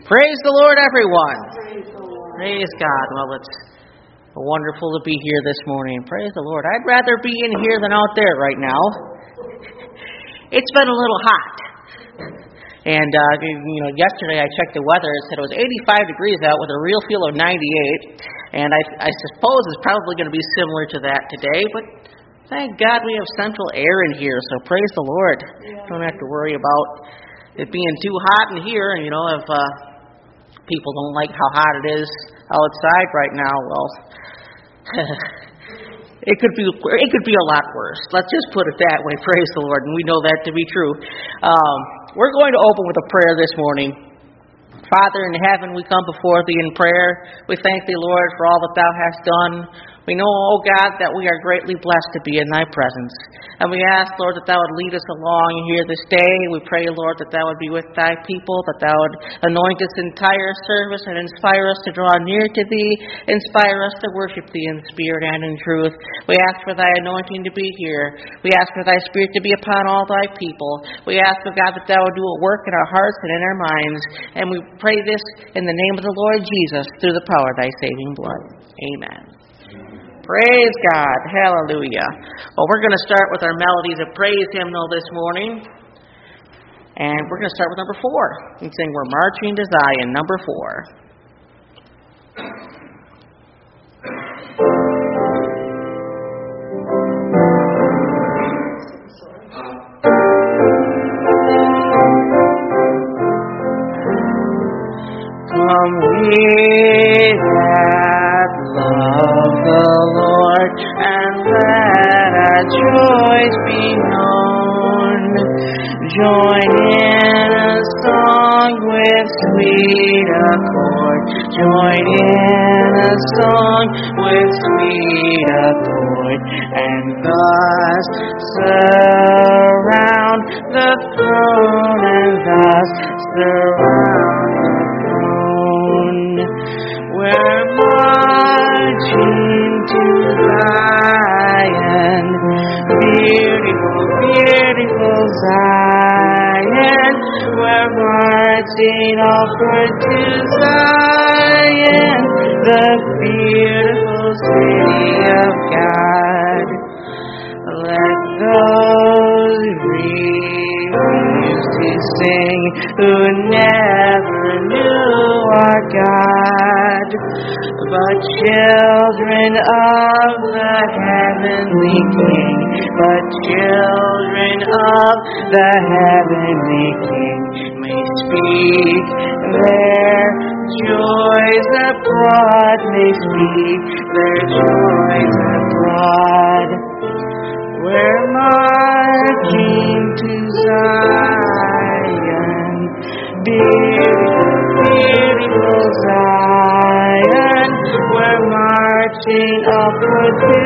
Praise the Lord, everyone. Praise God. Well, it's wonderful to be here this morning. Praise the Lord. I'd rather be in here than out there right now. It's been a little hot. And, yesterday I checked the weather. It said it was 85 degrees out with a real feel of 98. And I suppose it's probably going to be similar to that today. But thank God we have central air in here. So praise the Lord. Don't have to worry about it being too hot in here. And, if people don't like how hot it is outside right now, well, it could be a lot worse. Let's just put it that way. Praise the Lord, and we know that to be true. We're going to open with a prayer this morning. Father in heaven, we come before Thee in prayer. We thank Thee, Lord, for all that Thou hast done. We know, O God, that we are greatly blessed to be in Thy presence. And we ask, Lord, that Thou would lead us along here this day. We pray, Lord, that Thou would be with Thy people, that Thou would anoint this entire service and inspire us to draw near to Thee, inspire us to worship Thee in spirit and in truth. We ask for Thy anointing to be here. We ask for Thy Spirit to be upon all Thy people. We ask, O God, that Thou would do a work in our hearts and in our minds. And we pray this in the name of the Lord Jesus through the power of Thy saving blood. Amen. Praise God. Hallelujah. Well, we're going to start with our Melodies of Praise hymnal this morning. And we're going to start with number 4. And sing We're Marching to Zion, number 4. Come we that love the Lord, and let our joys be known. Join in a song with sweet accord. Join in a song with sweet accord, and thus surround the throne, and thus surround the throne. We're marching to Zion, beautiful, beautiful Zion. We're marching upward to Zion, the beautiful city of God. Let those refuse to sing who never knew our God, but children of the heavenly King, but children of the heavenly King may speak their joys abroad, may speak their joys abroad. We're marching to Zion, beautiful, beautiful Zion. We're marching upward to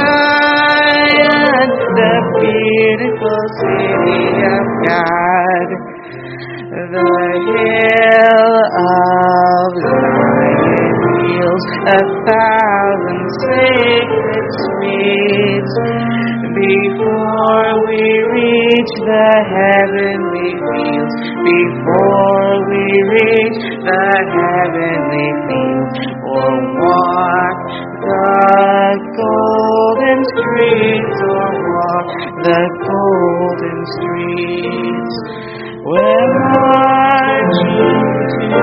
Zion, the beautiful city of God. The hill of Zion yields 1,000 sacred streets. Before we reach the heavenly fields, before we reach the heavenly fields, or walk the golden streets, or walk the golden streets, we're marching to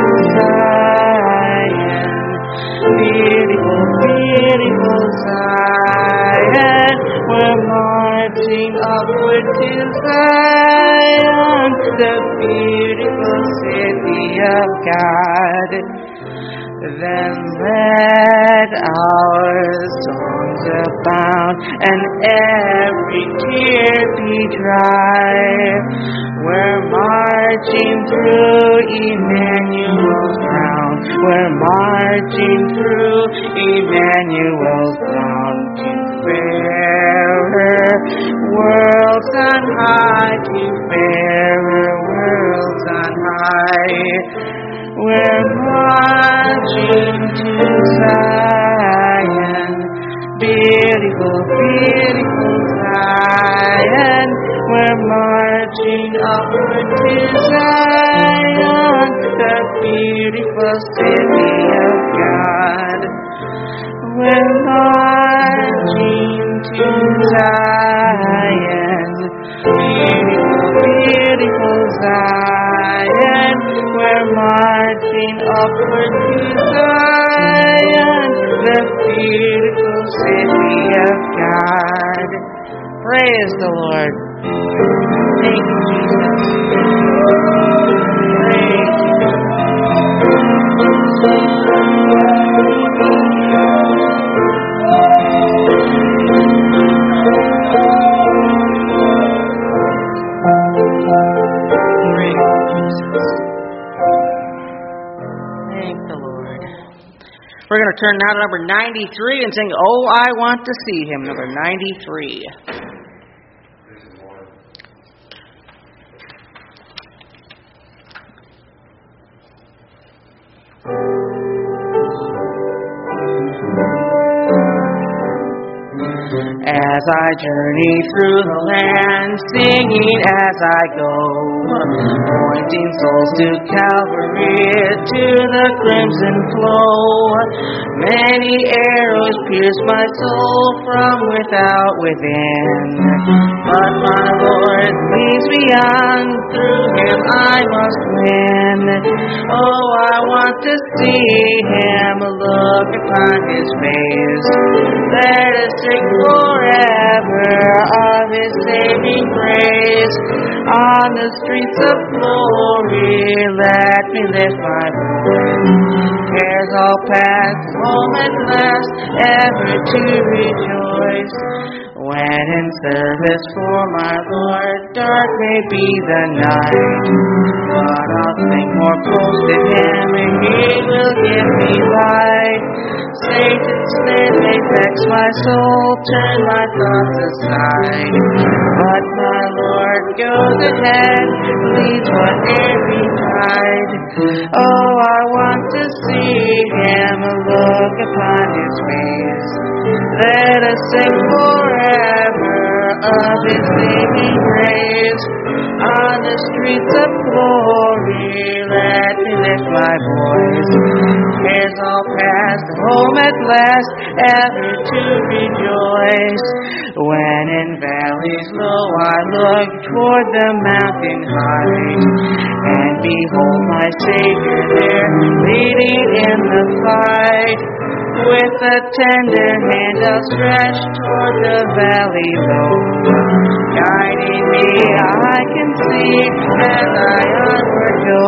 Zion, beautiful, beautiful Zion. We're marching upward to Zion, the beautiful city of God. Then let our songs abound, and every tear be dry. We're marching through Emmanuel's ground. We're marching through Emmanuel's ground to fairer worlds on high, to fairer worlds on high. We're marching to Zion, beautiful, beautiful Zion. We're marching upward to Zion, the beautiful city of God. We're marching to Zion, beautiful, beautiful Zion. We're marching upward to Zion, the beautiful city of God. Praise the Lord. Thank you, Jesus. Praise you. We're going to turn now to number 93 and sing, Oh, I Want to See Him, number 93. As I journey through the land, singing as I go, pointing souls to Calvary, to the crimson flow. Many arrows pierce my soul from without within, but my Lord leads me on, through Him I must win. Oh, I want to see Him, look upon His face. Let us sing forever of His saving grace. On the streets of glory, let me lift my voice. Cares all past, home at last, ever to rejoice. When in service for my Lord, dark may be the night, but I'll think more close to Him, and He will give me light. Satan's sin may vex my soul, turn my thoughts aside, but my Lord goes ahead, leads whatever tide. Oh, I want to see Him, look upon His face. Let us sing forever of His saving grace. On the streets of glory, let me lift my voice. Cares all past, home at last, ever to rejoice. When in valleys low I look toward the mountain high, and behold my Savior there, leading in the fight. With a tender hand outstretched toward the valley low, guiding me I can see as I onward go.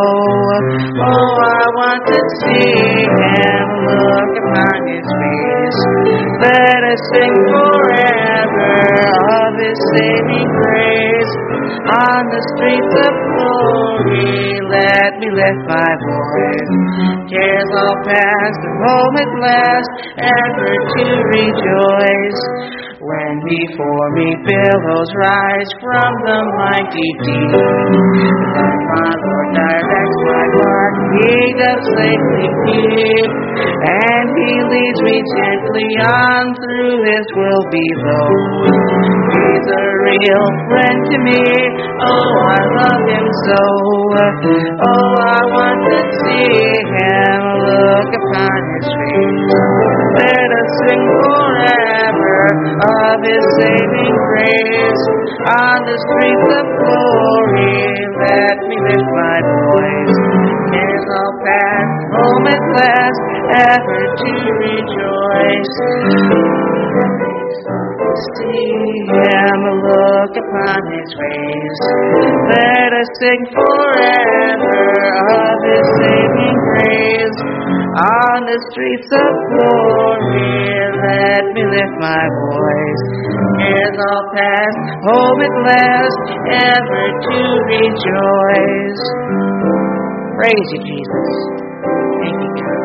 Oh, I want to see Him, look upon His face. Let us sing forever of His saving grace. On the streets of glory, let me lift my voice. Cares all past, home at last, ever to rejoice. When before me billows rise from the mighty deep, then my Lord directs my path, He does safely keep, and He leads me gently on through His will below. He's a real friend to me, oh, I love Him so. Oh, I want to see Him, look upon His face. Let us sing forever of His saving grace. On the streets of glory, let me lift my voice. Cares all past, home at last, ever to rejoice. See Him, look upon His face. Let us sing forever of His saving grace. On the streets of glory, let me lift my voice. Cares all past, home at last, ever to rejoice. Praise you, Jesus. Thank you, God.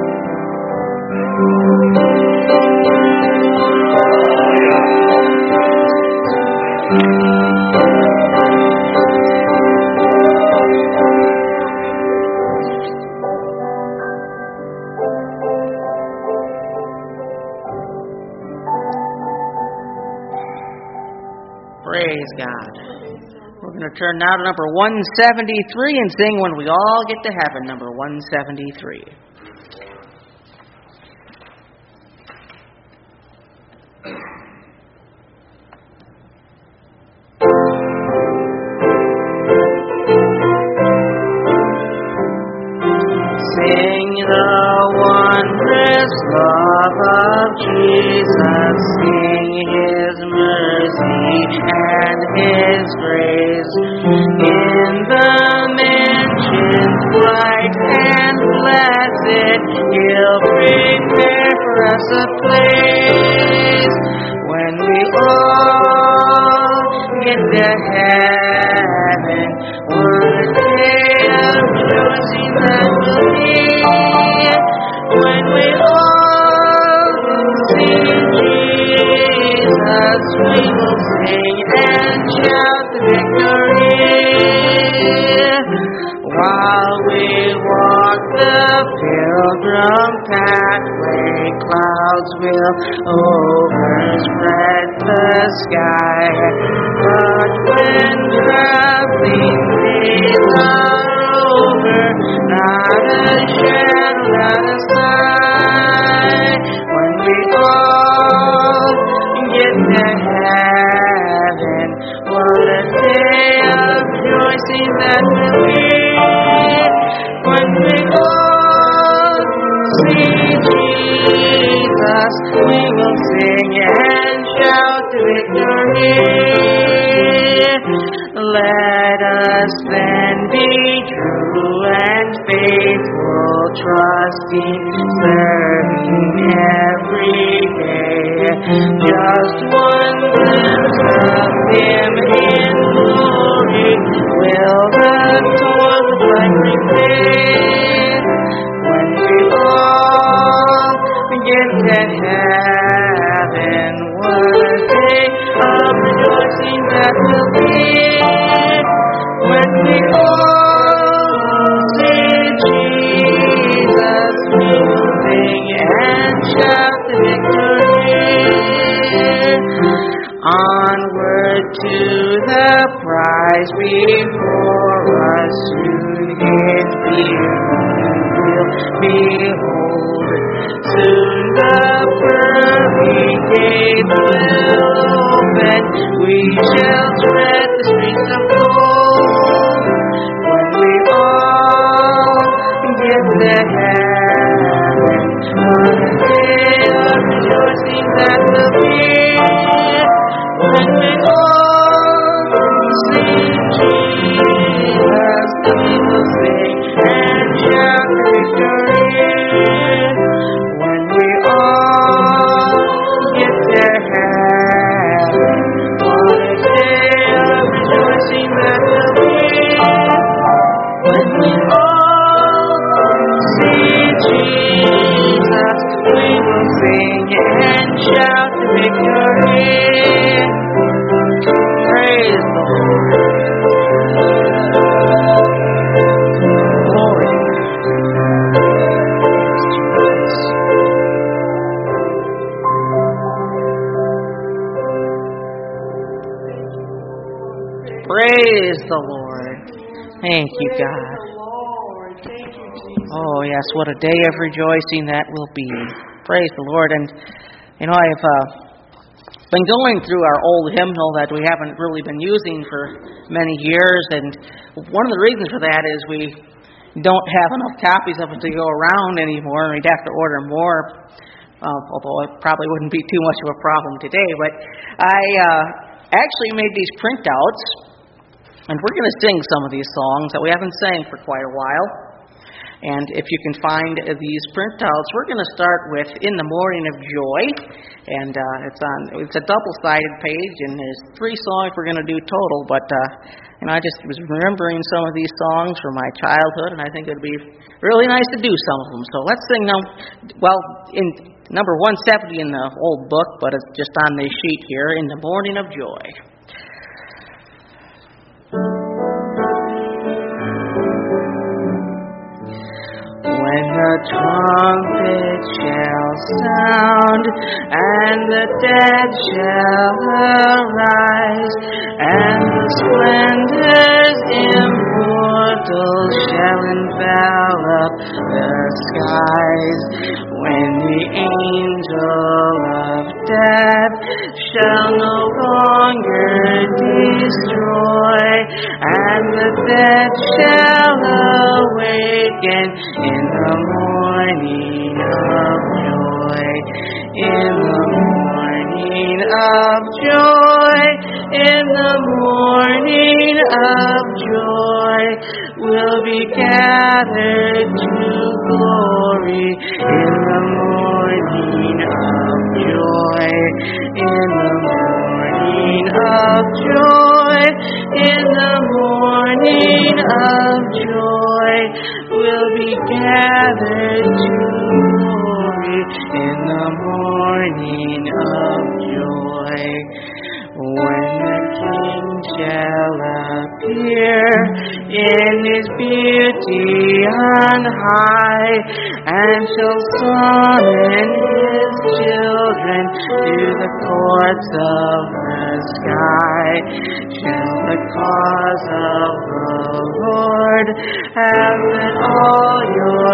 Praise God. We're going to turn now to number 173 and sing When We All Get to Heaven, number 173. Sing the wondrous love of Jesus, sing His mercy and His grace. In the mansions bright and blessed, He'll prepare for us a place. When we all get to heaven, what a day of rejoicing that will be. When we all see Jesus, we will sing and shout victory. While we walk the pilgrim pathway, clouds will overspread the sky. But when traveling days are over, not a shadow, not a sigh. When we all get to heaven, what a day of rejoicing that will be. When we all see Jesus, we will sing and shout victory. Let us then be true and faithful, trusting, serving every day. Just one glimpse of Him in glory will the toil of life repay. When we all get to heaven, what a day of rejoicing that will be. When we all see Jesus, we will sing and shout the victory. Onward to the prize before us, soon His beauty will behold. Soon the pearly gates will open, we shall tread the streets of gold. When we all get to heaven, what a day of rejoicing that will be. When we all see Jesus, we will sing and shout victory. When we all get to heaven, what a day of rejoicing that will be. When we all see Jesus, we will sing and shout victory. Praise the Lord. Glory. Praise the Lord. Thank you, God. Oh, yes, what a day of rejoicing that will be. Praise the Lord. And, I've been going through our old hymnal that we haven't really been using for many years, and one of the reasons for that is we don't have enough copies of it to go around anymore. We'd have to order more, although it probably wouldn't be too much of a problem today. But I actually made these printouts, and we're going to sing some of these songs that we haven't sang for quite a while. And if you can find these printouts, we're going to start with In the Morning of Joy. And it's a double-sided page, and there's 3 songs we're going to do total. But, I just was remembering some of these songs from my childhood, and I think it would be really nice to do some of them. So let's sing them. Well, in number 170 in the old book, but it's just on this sheet here, In the Morning of Joy. When the trumpet shall sound, and the dead shall arise, and the splendors immortal shall envelop the skies, when the angel of death shall no longer destroy, and the dead shall awaken in the morning of joy, in the morning of joy, in the morning of joy. We'll be gathered to glory in the morning of joy, in the morning of joy, in the morning of joy. We'll be gathered to glory in the morning of joy. When the King shall appear in his beauty on high, and shall summon his children to the courts of the sky, shall the cause of the Lord have been all your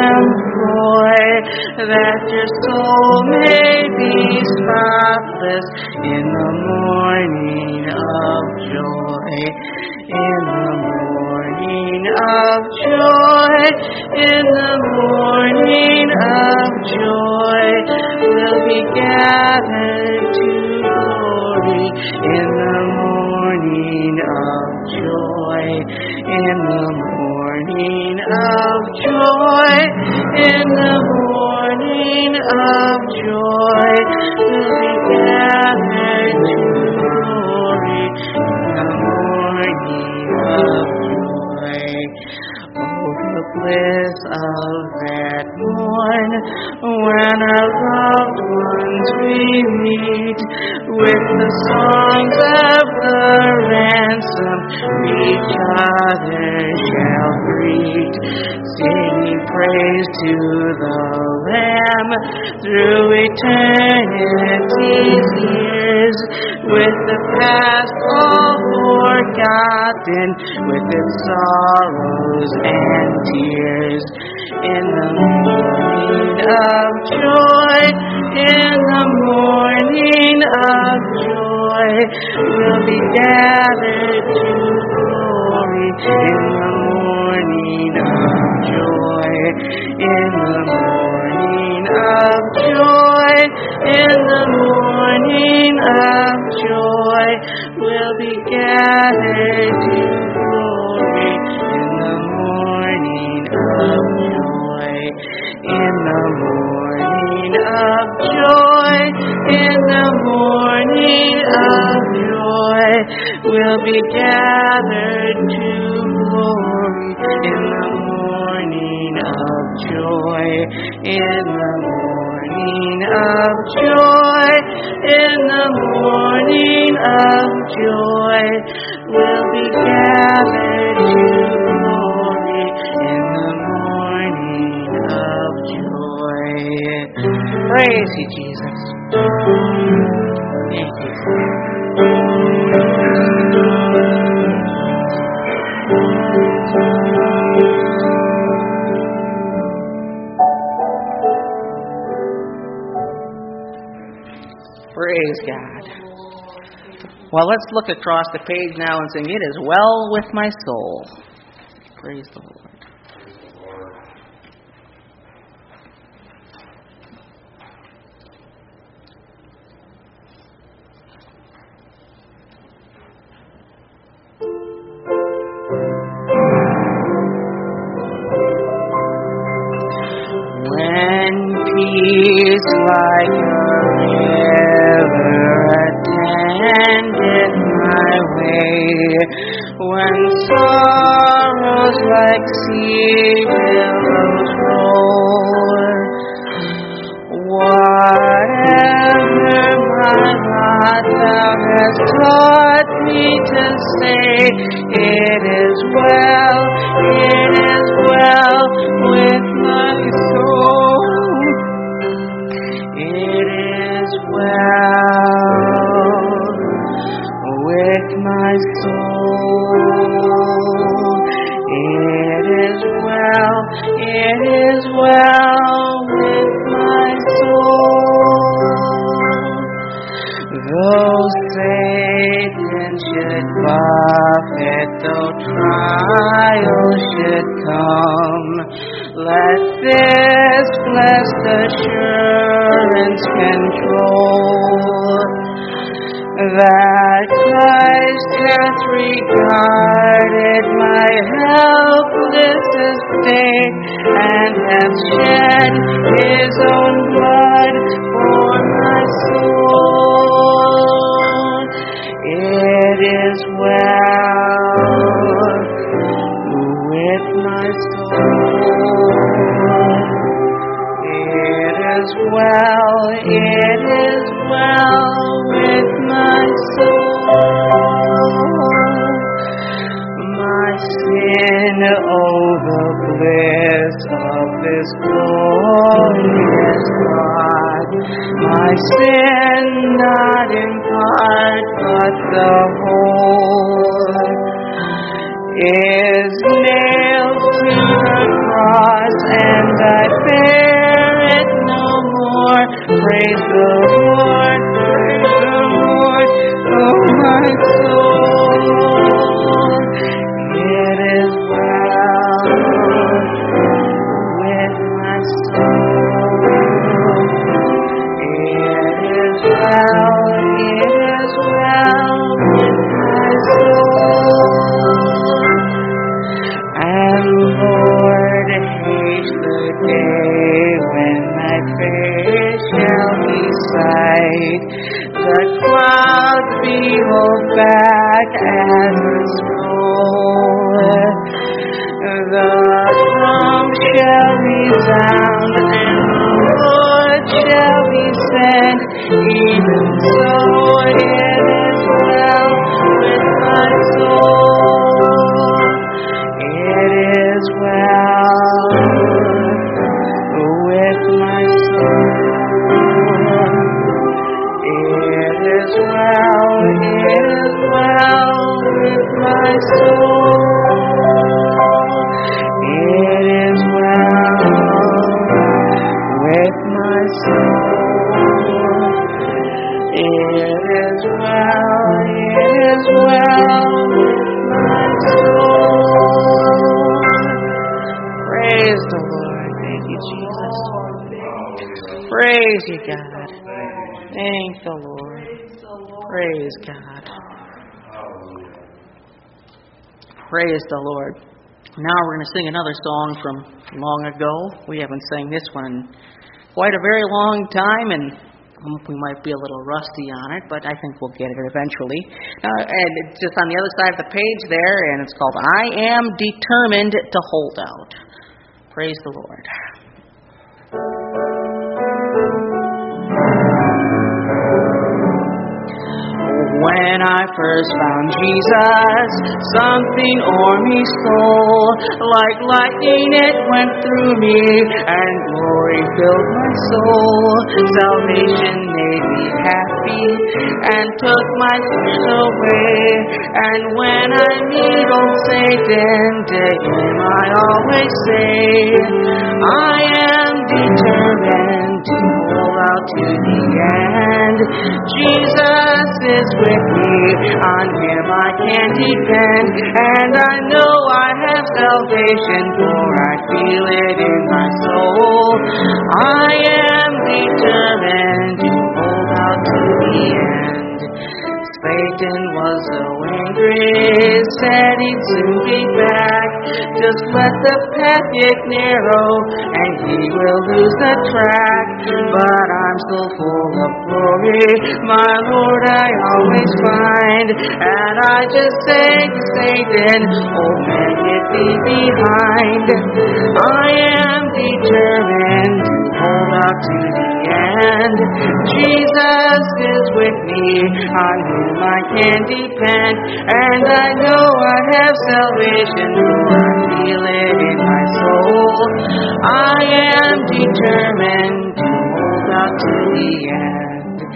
employ, that your soul may be spotless in the morning of joy, in the morning of joy, in the morning of joy. We'll be gathered to glory in the morning of joy, in the morning of joy, in the morning of joy. We'll be gathered to glory in the morning of joy. Oh, the bliss of that morn, when our loved ones we meet, with the songs of the ransom each other shall greet, singing praise to the Lamb through eternity's years, with the past all forgotten, with its sorrows and tears. In the morning of joy, in the morning of joy, we'll be gathered to glory. In the morning of joy, in the morning of joy, in the morning of joy, we'll be gathered to glory. In the morning of joy, in the morning of joy, in the morning of joy, we'll be gathered to glory. In the morning of joy, in the morning of joy, in the morning of joy, we'll be gathered to glory. In the morning of joy. Praise you, Jesus. Thank you. Praise God. Well, let's look across the page now and sing, "It is well with my soul." Praise the Lord. Peace like a river attendeth my way, when sorrows like sea billows roll. Whatever my lot thou hast taught me to say, it is well with my soul. It is well with with my soul. It is well with my soul. Though Satan should buffet, though trials should come, let this blessed assurance control, that Christ hath regarded my helpless estate, and hath shed his own blood for my soul. It is well with my soul. It is well with my soul. My sin, oh the bliss of this glorious God. My sin, not in part, but the whole, is nailed to the cross, and I bear it no more. Praise the Lord, oh my soul. It is well with my soul. It is well with my soul. And Lord, haste the day when my face shall be sight. The clouds behold back as a scroll. The drum shall resound and the Lord shall be sent. Even so it is well with my soul. It is well with my soul. It is well with my soul. It is well with my soul. It is well with my soul. Praise the Lord. Thank you, Jesus. Praise you, God. Thank the Lord. Praise God. Praise the Lord. Now we're going to sing another song from long ago. We haven't sang this one in quite a very long time, and we might be a little rusty on it, but I think we'll get it eventually. And it's just on the other side of the page there, and it's called I Am Determined to Hold Out. Praise the Lord. When I first found Jesus, something o'er me stole. Like lightning it went through me, and glory filled my soul. Salvation made me happy, and took my sins away. And when I meet old Satan, to him I always say, I am determined to hold out to the end. Jesus is with me, on him I can depend, and I know I have salvation, for I feel it in my soul. I am determined to hold out to the end. Satan was so angry, said he'd soon be back. Just let the path get narrow, and he will lose the track. But I'm so full of glory, my Lord I always find. And I just say to Satan, oh man, get thee behind. I am determined to hold out to the end. Jesus is with me, on whom I can depend, and I know I have salvation, for I feel it in my soul. I am determined to hold out to the end.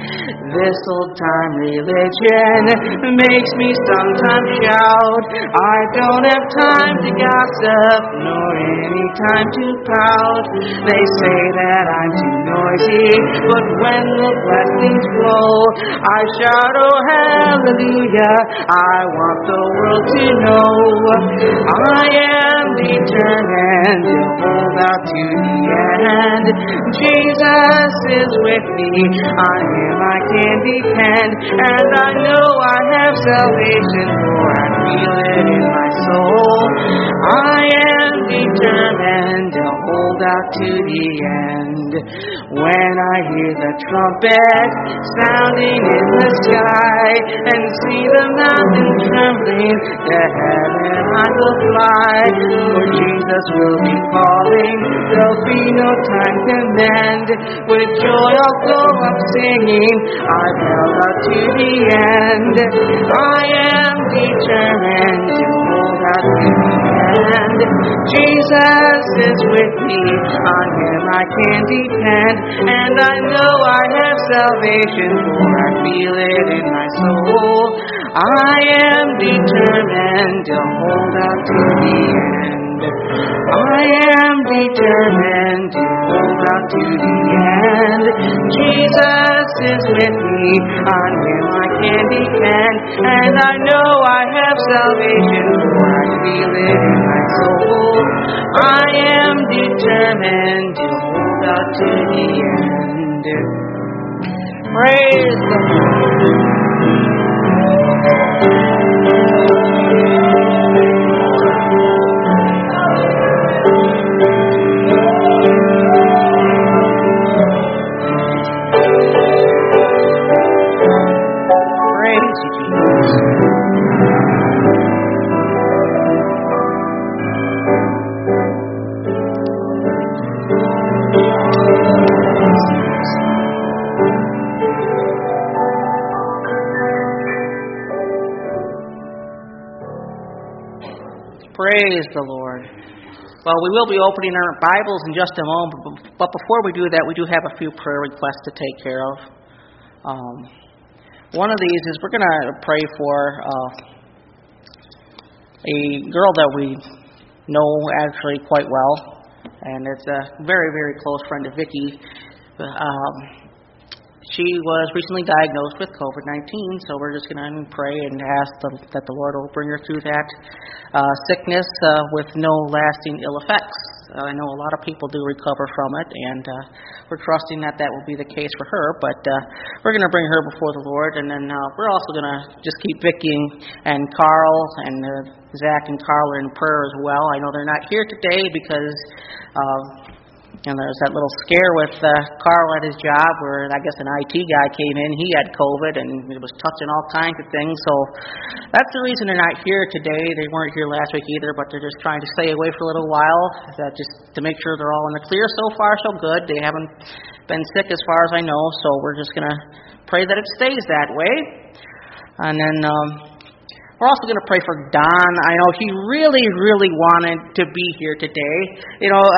This old-time religion makes me sometimes shout. I don't have time to gossip, nor any time to pout. They say that I'm too noisy, but when the blessings flow, I shout, oh hallelujah, I want the world to know. I am determined to hold out to the end. Jesus is with me, on Him I can depend, and I know I have salvation, for I feel it in my soul. I am determined to hold out to the end. When I hear the trumpet sounding in the sky, and see the mountain trembling, to heaven I will fly, for Jesus will be calling, there'll be no time to mend. With joy I'll go up singing, I've held out to the end. I am determined to hold out to the end. Jesus is with me, on Him I can depend, and I know I have salvation, for I feel it in my soul. I am determined to hold out to the end. I am determined to hold out to the end. Jesus is with me, on Him I can depend, and I know I have salvation, for I feel it in my soul. I am determined to hold out to the end. Praise the Lord. Praise the Lord. Well, we will be opening our Bibles in just a moment, but before we do that, we do have a few prayer requests to take care of. One of these is we're going to pray for a girl that we know actually quite well, and it's a very, very close friend of Vicki. She was recently diagnosed with COVID-19, so we're just going to pray and ask that the Lord will bring her through that sickness with no lasting ill effects. I know a lot of people do recover from it, and we're trusting that will be the case for her, but we're going to bring her before the Lord, and then we're also going to just keep Vicki and Carl and Zach and Carl in prayer as well. I know they're not here today because and there's that little scare with Carl at his job where I guess an IT guy came in. He had COVID and he was touching all kinds of things. So that's the reason they're not here today. They weren't here last week either, but they're just trying to stay away for a little while just to make sure they're all in the clear. So far, so good. They haven't been sick as far as I know. So we're just going to pray that it stays that way. And then we're also going to pray for Don. I know he really, really wanted to be here today. You know,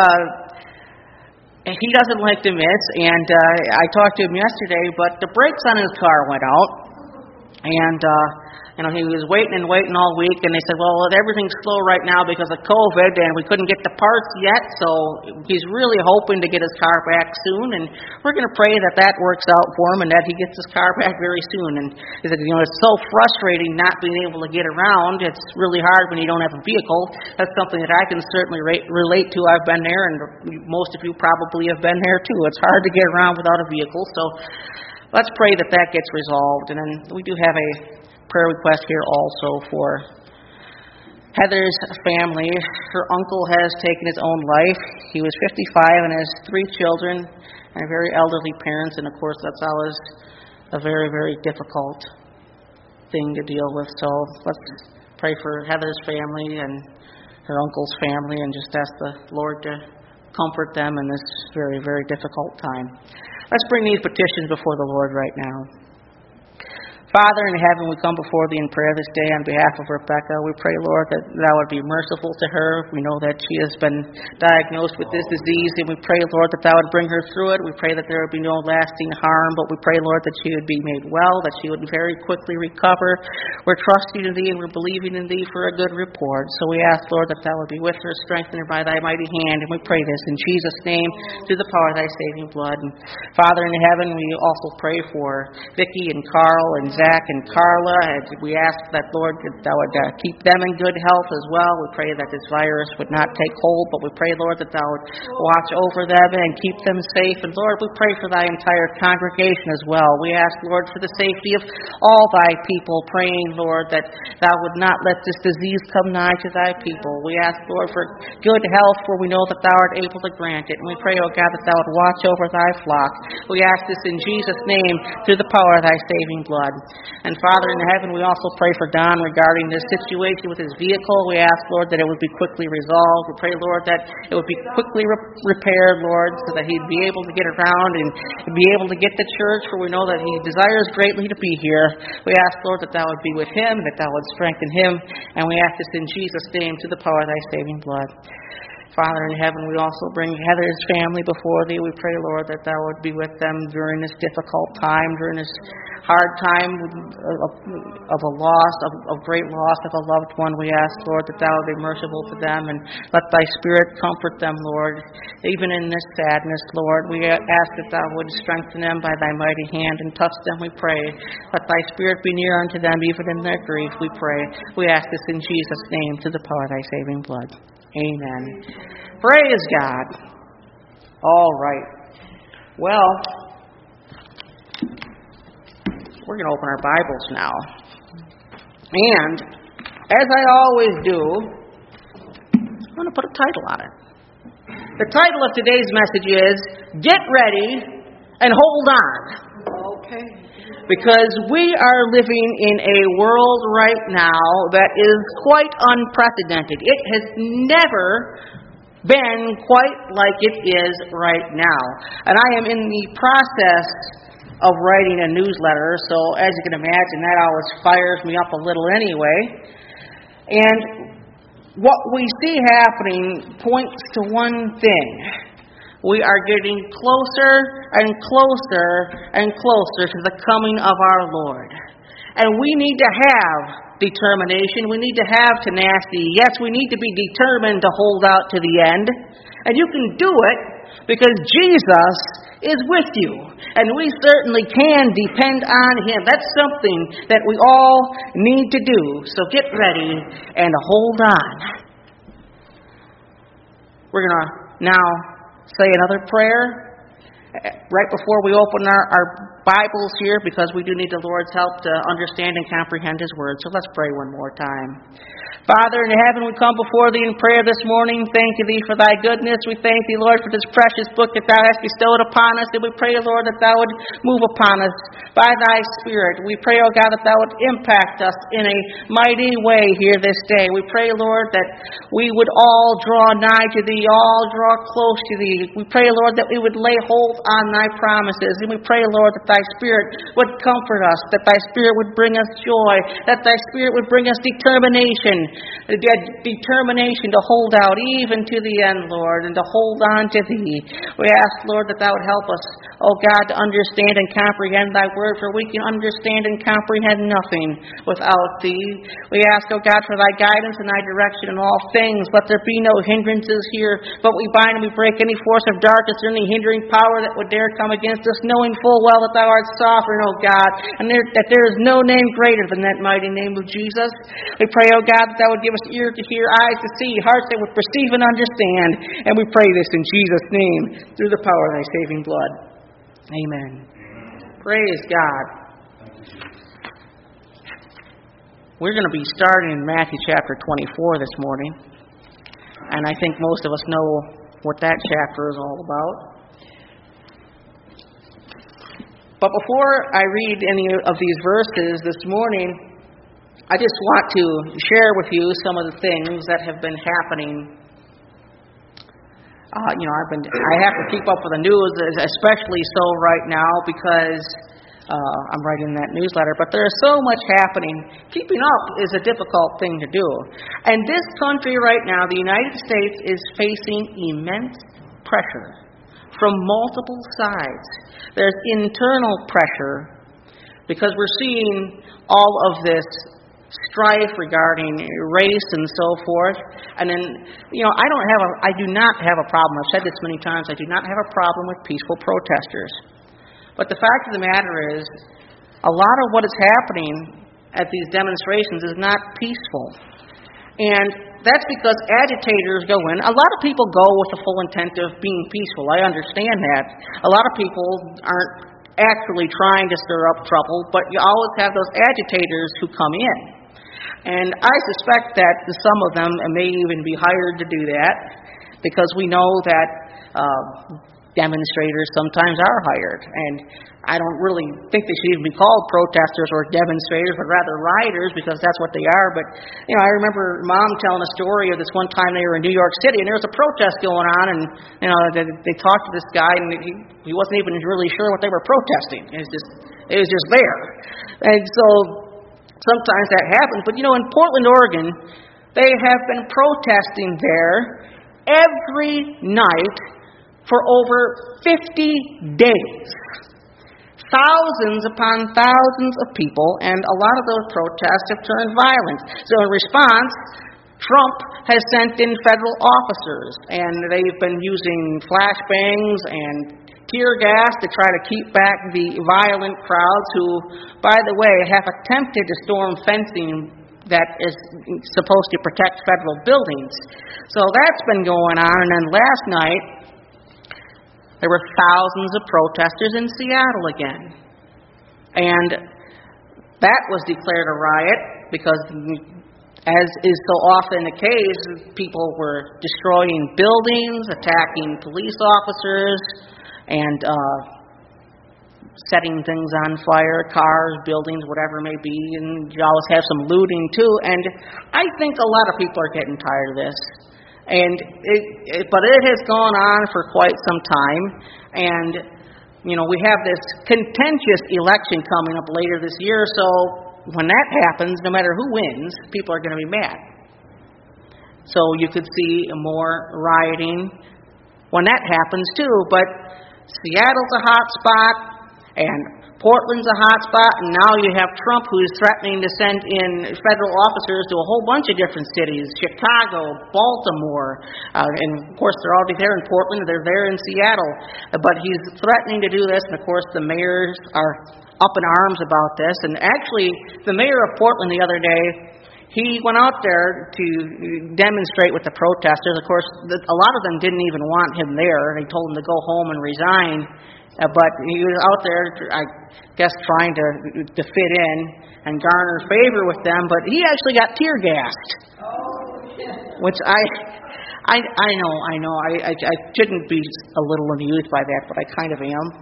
he doesn't like to miss, and I talked to him yesterday, but the brakes on his car went out, and he was waiting all week, and they said, well, everything's slow right now because of COVID, and we couldn't get the parts yet, so he's really hoping to get his car back soon, and we're going to pray that works out for him and that he gets his car back very soon. And he said, it's so frustrating not being able to get around. It's really hard when you don't have a vehicle. That's something that I can certainly relate to. I've been there, and most of you probably have been there too. It's hard to get around without a vehicle, so let's pray that gets resolved. And then we do have a prayer request here also for Heather's family. Her uncle has taken his own life. He was 55 and has 3 children and very elderly parents, and of course that's always a very, very difficult thing to deal with. So let's pray for Heather's family and her uncle's family and just ask the Lord to comfort them in this very, very difficult time. Let's bring these petitions before the Lord right now. Father in heaven, we come before Thee in prayer this day on behalf of Rebecca. We pray, Lord, that Thou would be merciful to her. We know that she has been diagnosed with this disease, and we pray, Lord, that Thou would bring her through it. We pray that there would be no lasting harm, but we pray, Lord, that she would be made well, that she would very quickly recover. We're trusting in Thee and we're believing in Thee for a good report. So we ask, Lord, that Thou would be with her, strengthen her by Thy mighty hand, and we pray this in Jesus' name through the power of Thy saving blood. And Father in heaven, we also pray for Vicki and Carl and Zach and Carla, and we ask that, Lord, that Thou would keep them in good health as well. We pray that this virus would not take hold, but we pray, Lord, that Thou would watch over them and keep them safe. And Lord, we pray for Thy entire congregation as well. We ask, Lord, for the safety of all Thy people, praying, Lord, that Thou would not let this disease come nigh to Thy people. We ask, Lord, for good health, for we know that Thou art able to grant it. And we pray, oh God, that Thou would watch over Thy flock. We ask this in Jesus' name through the power of Thy saving blood. And Father in heaven, we also pray for Don regarding this situation with his vehicle. We ask, Lord, that it would be quickly resolved. We pray, Lord, that it would be quickly repaired, Lord, so that he'd be able to get around and be able to get to church, for we know that he desires greatly to be here. We ask, Lord, that Thou would be with him, that Thou would strengthen him, and we ask this in Jesus' name to the power of Thy saving blood. Father in heaven, we also bring Heather's family before Thee. We pray, Lord, that Thou would be with them during this difficult time, during this hard time of a loss, of great loss of a loved one. We ask, Lord, that Thou would be merciful to them and let Thy Spirit comfort them, Lord, even in this sadness, Lord. We ask that Thou would strengthen them by Thy mighty hand and touch them, we pray. Let Thy Spirit be near unto them, even in their grief, we pray. We ask this in Jesus' name, to the power of Thy saving blood. Amen. Praise God. All right. Well, we're going to open our Bibles now. And, as I always do, I'm going to put a title on it. The title of today's message is, Get Ready and Hold On. Okay. Because we are living in a world right now that is quite unprecedented. It has never been quite like it is right now. And I am in the process of writing a newsletter, so as you can imagine, that always fires me up a little anyway. And what we see happening points to one thing. We are getting closer and closer and closer to the coming of our Lord. And we need to have determination. We need to have tenacity. Yes, we need to be determined to hold out to the end. And you can do it because Jesus is with you. And we certainly can depend on Him. That's something that we all need to do. So get ready and hold on. We're going to now say another prayer right before we open our Bibles here, because we do need the Lord's help to understand and comprehend His Word. So let's pray one more time. Father in heaven, we come before Thee in prayer this morning. Thank Thee for Thy goodness. We thank Thee, Lord, for this precious book that Thou hast bestowed upon us. And we pray, Lord, that Thou would move upon us by Thy Spirit. We pray, oh God, that Thou would impact us in a mighty way here this day. We pray, Lord, that we would all draw nigh to Thee, all draw close to Thee. We pray, Lord, that we would lay hold on Thy promises. And we pray, Lord, that Thy Spirit would comfort us, that Thy Spirit would bring us joy, that Thy Spirit would bring us determination to hold out even to the end, Lord, and to hold on to Thee. We ask, Lord, that Thou would help us, oh God, to understand and comprehend Thy Word, for we can understand and comprehend nothing without Thee. We ask, oh God, for Thy guidance and Thy direction in all things. Let there be no hindrances here, but we bind and we break any force of darkness or any hindering power that would dare come against us, knowing full well that Thou art sovereign, oh God, and that there is no name greater than that mighty name of Jesus. We pray, oh God, that Thou would give us ears to hear, eyes to see, hearts that would perceive and understand. And we pray this in Jesus' name, through the power of Thy saving blood. Amen. Praise God. We're going to be starting in Matthew chapter 24 this morning. And I think most of us know what that chapter is all about. But before I read any of these verses this morning, I just want to share with you some of the things that have been happening. I have to keep up with the news, especially so right now, because I'm writing that newsletter. But there is so much happening. Keeping up is a difficult thing to do. And this country right now, the United States, is facing immense pressure from multiple sides. There's internal pressure because we're seeing all of this strife regarding race and so forth. And then, I do not have a problem. I've said this many times. I do not have a problem with peaceful protesters. But the fact of the matter is, a lot of what is happening at these demonstrations is not peaceful. And that's because agitators go in. A lot of people go with the full intent of being peaceful. I understand that. A lot of people aren't actually trying to stir up trouble, but you always have those agitators who come in. And I suspect that some of them may even be hired to do that, because we know that demonstrators sometimes are hired. And I don't really think they should even be called protesters or demonstrators, but rather rioters, because that's what they are. But, I remember Mom telling a story of this one time they were in New York City, and there was a protest going on, and, they talked to this guy, and he wasn't even really sure what they were protesting. It was just there. And so sometimes that happens. But, in Portland, Oregon, they have been protesting there every night for over 50 days. Thousands upon thousands of people, and a lot of those protests have turned violent. So in response, Trump has sent in federal officers, and they've been using flashbangs and tear gas to try to keep back the violent crowds who, by the way, have attempted to storm fencing that is supposed to protect federal buildings. So that's been going on. And then last night, there were thousands of protesters in Seattle again. And that was declared a riot because, as is so often the case, people were destroying buildings, attacking police officers, and setting things on fire, cars, buildings, whatever it may be. And you always have some looting too. And I think a lot of people are getting tired of this. But it has gone on for quite some time, and we have this contentious election coming up later this year. So when that happens, no matter who wins, people are going to be mad. So you could see more rioting when that happens too. But Seattle's a hot spot, and Portland's a hot spot, and now you have Trump, who is threatening to send in federal officers to a whole bunch of different cities, Chicago, Baltimore, and of course they're already there in Portland, they're there in Seattle, but he's threatening to do this, and of course the mayors are up in arms about this. And actually, the mayor of Portland the other day, he went out there to demonstrate with the protesters. Of course, a lot of them didn't even want him there. They told him to go home and resign. But he was out there, I guess, trying to fit in and garner favor with them. But he actually got tear gassed, which I know. I shouldn't be a little amused by that, but I kind of am.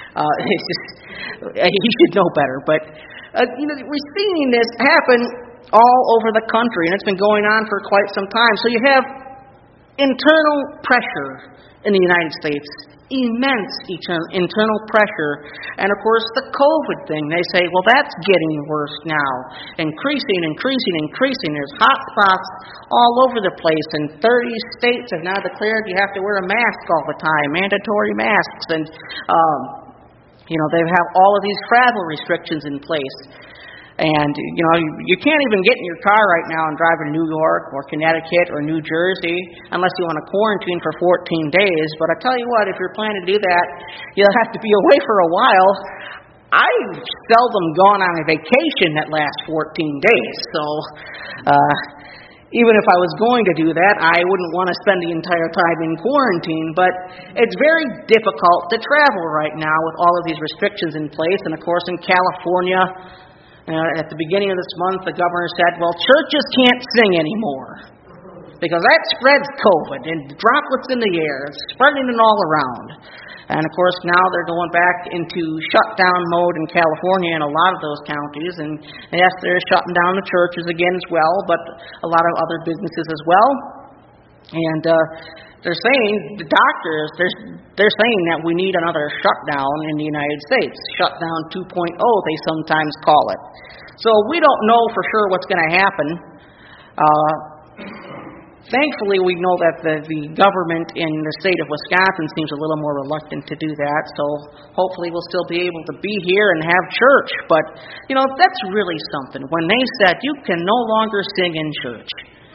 He should know better. But we're seeing this happen all over the country, and it's been going on for quite some time. So you have internal pressure in the United States, immense internal pressure. And of course the COVID thing, they say, well, that's getting worse now, increasing. There's hot spots all over the place, and 30 states have now declared you have to wear a mask all the time, mandatory masks, and they have all of these travel restrictions in place. And, you can't even get in your car right now and drive to New York or Connecticut or New Jersey unless you want to quarantine for 14 days. But I tell you what, if you're planning to do that, you'll have to be away for a while. I've seldom gone on a vacation that lasts 14 days. So even if I was going to do that, I wouldn't want to spend the entire time in quarantine. But it's very difficult to travel right now with all of these restrictions in place. And, of course, in California, at the beginning of this month, the governor said, well, churches can't sing anymore because that spreads COVID and droplets in the air, spreading it all around. And, of course, now they're going back into shutdown mode in California and a lot of those counties. And, yes, they're shutting down the churches again as well, but a lot of other businesses as well. And they're saying, the doctors, they're saying that we need another shutdown in the United States. Shutdown 2.0, they sometimes call it. So we don't know for sure what's going to happen. Thankfully, we know that the government in the state of Wisconsin seems a little more reluctant to do that, so hopefully we'll still be able to be here and have church. But, that's really something. When they said you can no longer sing in church,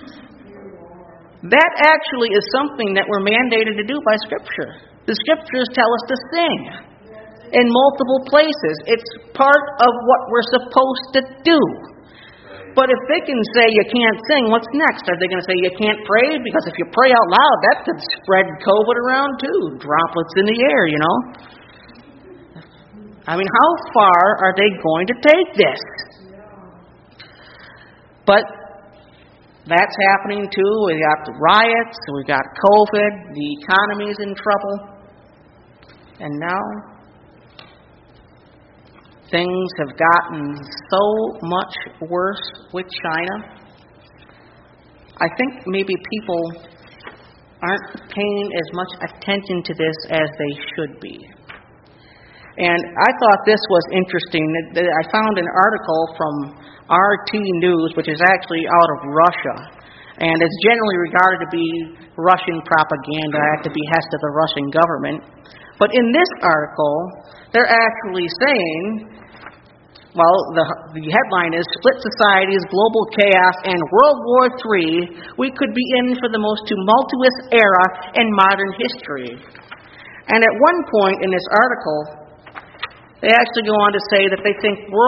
that actually is something that we're mandated to do by Scripture. The Scriptures tell us to sing in multiple places. It's part of what we're supposed to do. But if they can say you can't sing, what's next? Are they going to say you can't pray? Because if you pray out loud, that could spread COVID around too. Droplets in the air, I mean, how far are they going to take this? But that's happening too. We got the riots, we got COVID, the economy's in trouble. And now things have gotten so much worse with China. I think maybe people aren't paying as much attention to this as they should be. And I thought this was interesting. I found an article from RT News, which is actually out of Russia, and it's generally regarded to be Russian propaganda at the behest of the Russian government. But in this article, they're actually saying, well, the headline is, Split Societies, Global Chaos, and World War III, we could be in for the most tumultuous era in modern history. And at one point in this article, they actually go on to say that they think I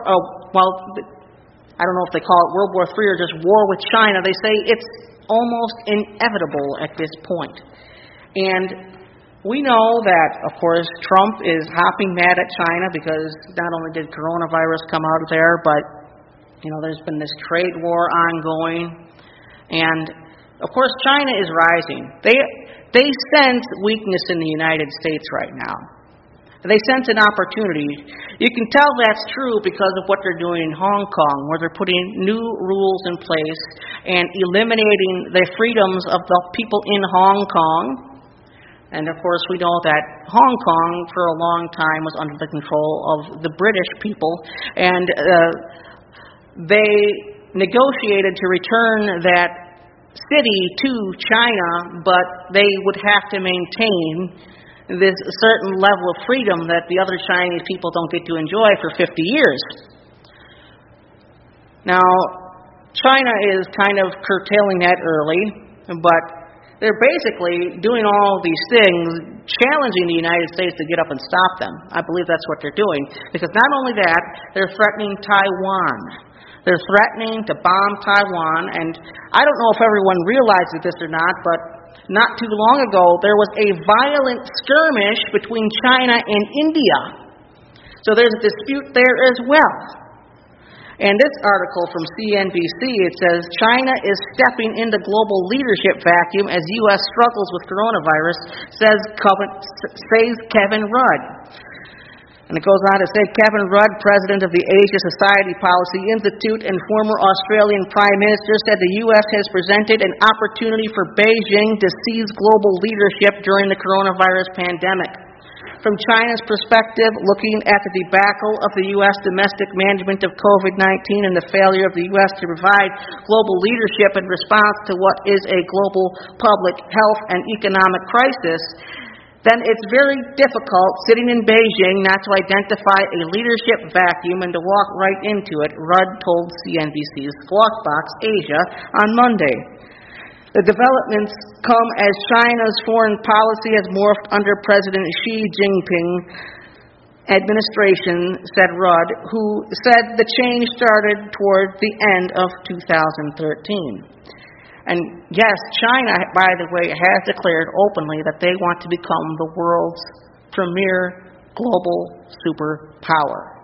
don't know if they call it World War III or just war with China. They say it's almost inevitable at this point. And we know that, of course, Trump is hopping mad at China because not only did coronavirus come out of there, but, there's been this trade war ongoing. And, of course, China is rising. They sense weakness in the United States right now. They sense an opportunity. You can tell that's true because of what they're doing in Hong Kong, where they're putting new rules in place and eliminating the freedoms of the people in Hong Kong. And, of course, we know that Hong Kong, for a long time, was under the control of the British people. And they negotiated to return that city to China, but they would have to maintain this certain level of freedom that the other Chinese people don't get to enjoy for 50 years. Now, China is kind of curtailing that early, but they're basically doing all these things, challenging the United States to get up and stop them. I believe that's what they're doing. Because not only that, they're threatening Taiwan. They're threatening to bomb Taiwan. And I don't know if everyone realizes this or not, but not too long ago, there was a violent skirmish between China and India. So there's a dispute there as well. And this article from CNBC, it says, China is stepping into global leadership vacuum as U.S. struggles with coronavirus, says Kevin Rudd. And it goes on to say, Kevin Rudd, president of the Asia Society Policy Institute and former Australian Prime Minister, said the U.S. has presented an opportunity for Beijing to seize global leadership during the coronavirus pandemic. From China's perspective, looking at the debacle of the U.S. domestic management of COVID-19 and the failure of the U.S. to provide global leadership in response to what is a global public health and economic crisis, then it's very difficult sitting in Beijing not to identify a leadership vacuum and to walk right into it, Rudd told CNBC's Squawk Box Asia on Monday. The developments come as China's foreign policy has morphed under President Xi Jinping administration, said Rudd, who said the change started toward the end of 2013. And yes, China, by the way, has declared openly that they want to become the world's premier global superpower.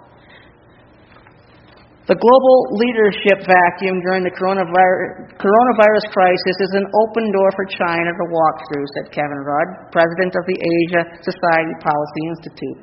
The global leadership vacuum during the coronavirus crisis is an open door for China to walk through, said Kevin Rudd, president of the Asia Society Policy Institute.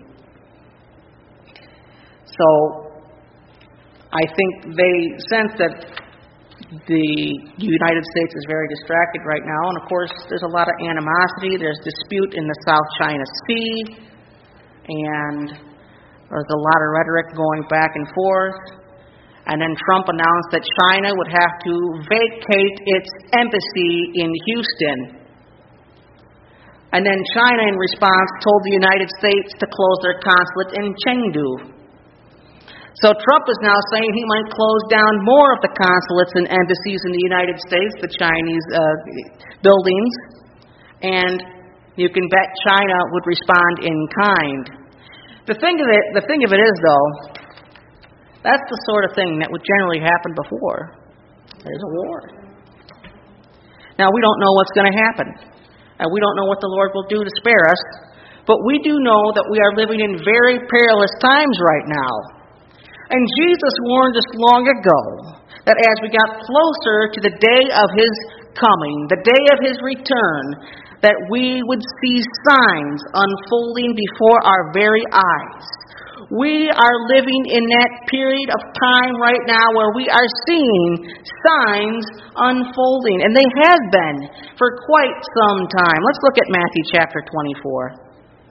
So I think they sense that The United States is very distracted right now, and of course there's a lot of animosity. There's dispute in the South China Sea, and there's a lot of rhetoric going back and forth. And then Trump announced that China would have to vacate its embassy in Houston. And then China, in response, told the United States to close their consulate in Chengdu. So Trump is now saying he might close down more of the consulates and embassies in the United States, the Chinese buildings, and you can bet China would respond in kind. The thing of it is, though, that's the sort of thing that would generally happen before there's a war. Now, we don't know what's going to happen, and we don't know what the Lord will do to spare us, but we do know that we are living in very perilous times right now. And Jesus warned us long ago that as we got closer to the day of His coming, the day of His return, that we would see signs unfolding before our very eyes. We are living in that period of time right now where we are seeing signs unfolding, and they have been for quite some time. Let's look at Matthew chapter 24.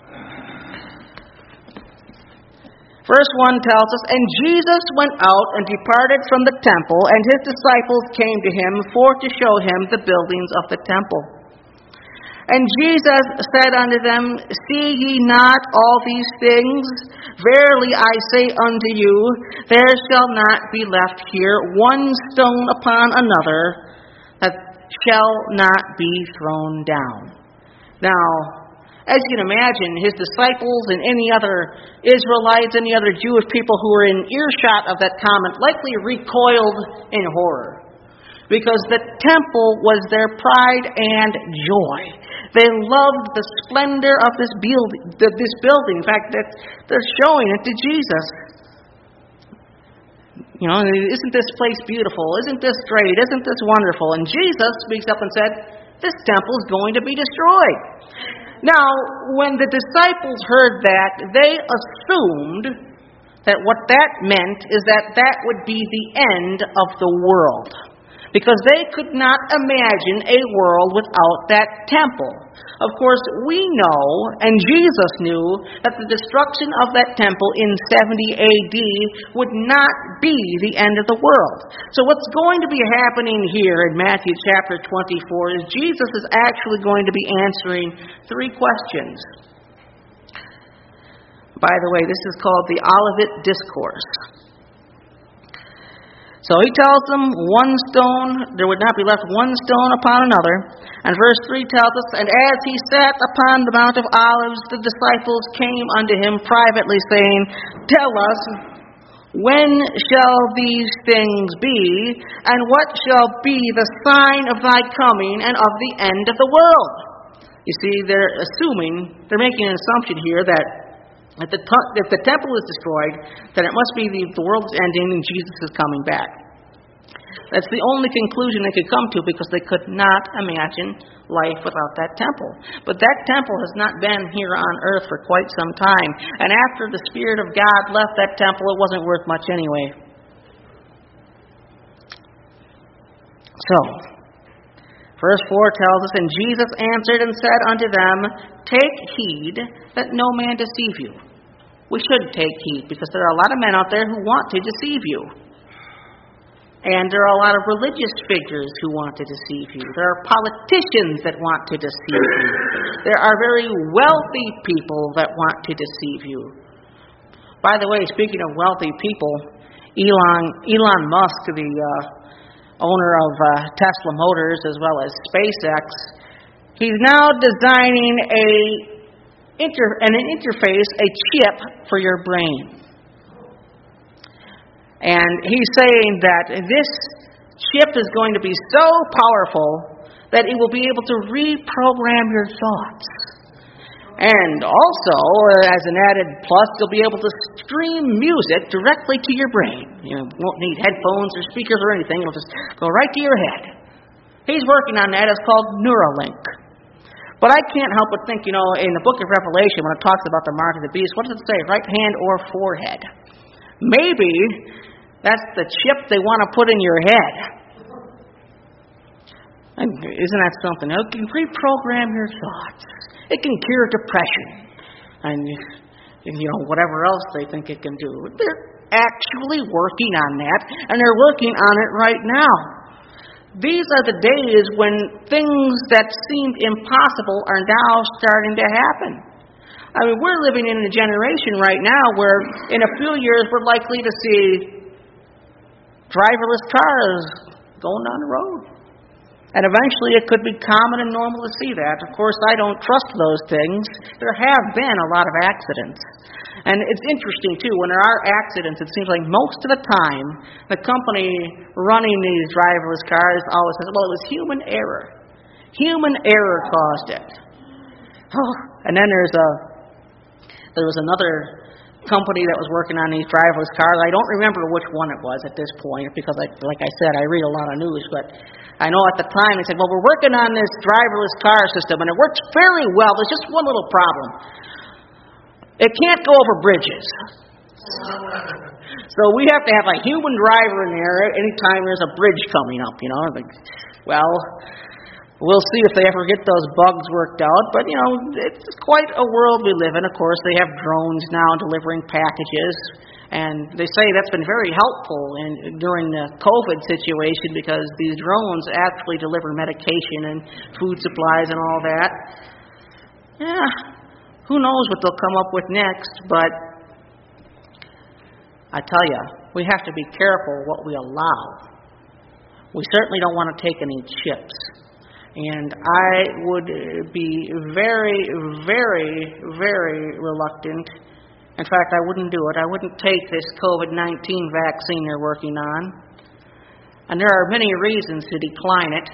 Verse 1 tells us, "And Jesus went out and departed from the temple, and His disciples came to Him for to show Him the buildings of the temple. And Jesus said unto them, See ye not all these things? Verily I say unto you, there shall not be left here one stone upon another that shall not be thrown down." Now, as you can imagine, His disciples and any other Israelites, any other Jewish people who were in earshot of that comment likely recoiled in horror, because the temple was their pride and joy. They loved the splendor of this building. In fact, they're showing it to Jesus. You know, isn't this place beautiful? Isn't this great? Isn't this wonderful? And Jesus speaks up and said, this temple is going to be destroyed. Now, when the disciples heard that, they assumed that what that meant is that that would be the end of the world, because they could not imagine a world without that temple. Of course, we know, and Jesus knew, that the destruction of that temple in 70 AD would not be the end of the world. So what's going to be happening here in Matthew chapter 24 is Jesus is actually going to be answering three questions. By the way, this is called the Olivet Discourse. So He tells them there would not be left one stone upon another. And verse 3 tells us, "And as He sat upon the Mount of Olives, the disciples came unto Him privately, saying, Tell us, when shall these things be? And what shall be the sign of Thy coming and of the end of the world?" You see, they're making an assumption here that if the temple is destroyed, then it must be the world's ending and Jesus is coming back. That's the only conclusion they could come to, because they could not imagine life without that temple. But that temple has not been here on earth for quite some time. And after the Spirit of God left that temple, it wasn't worth much anyway. So, verse 4 tells us, "And Jesus answered and said unto them, Take heed that no man deceive you." We should take heed, because there are a lot of men out there who want to deceive you. And there are a lot of religious figures who want to deceive you. There are politicians that want to deceive you. There are very wealthy people that want to deceive you. By the way, speaking of wealthy people, Elon Musk, the owner of Tesla Motors as well as SpaceX, he's now designing an interface, a chip for your brain. And he's saying that this chip is going to be so powerful that it will be able to reprogram your thoughts. And also, as an added plus, you'll be able to stream music directly to your brain. You won't need headphones or speakers or anything. It'll just go right to your head. He's working on that. It's called Neuralink. But I can't help but think, in the book of Revelation, when it talks about the mark of the beast, what does it say? Right hand or forehead? Maybe that's the chip they want to put in your head. And isn't that something? It can reprogram your thoughts. It can cure depression. And whatever else they think it can do. They're actually working on that, and they're working on it right now. These are the days when things that seemed impossible are now starting to happen. I mean, we're living in a generation right now where in a few years we're likely to see driverless cars going down the road. And eventually it could be common and normal to see that. Of course, I don't trust those things. There have been a lot of accidents. And it's interesting, too, when there are accidents, it seems like most of the time the company running these driverless cars always says, well, it was human error. Human error caused it. Oh, and then there was another company that was working on these driverless cars. I don't remember which one it was at this point because, like I said, I read a lot of news. But I know at the time they said, well, we're working on this driverless car system, and it works very well. There's just one little problem. It can't go over bridges. So we have to have a human driver in there anytime there's a bridge coming up, Well, we'll see if they ever get those bugs worked out. But, it's quite a world we live in. Of course, they have drones now delivering packages. And they say that's been very helpful during the COVID situation because these drones actually deliver medication and food supplies and all that. Yeah, who knows what they'll come up with next. But I tell you, we have to be careful what we allow. We certainly don't want to take any chips. And I would be very, very, very reluctant. In fact, I wouldn't do it. I wouldn't take this COVID-19 vaccine they're working on. And there are many reasons to decline it.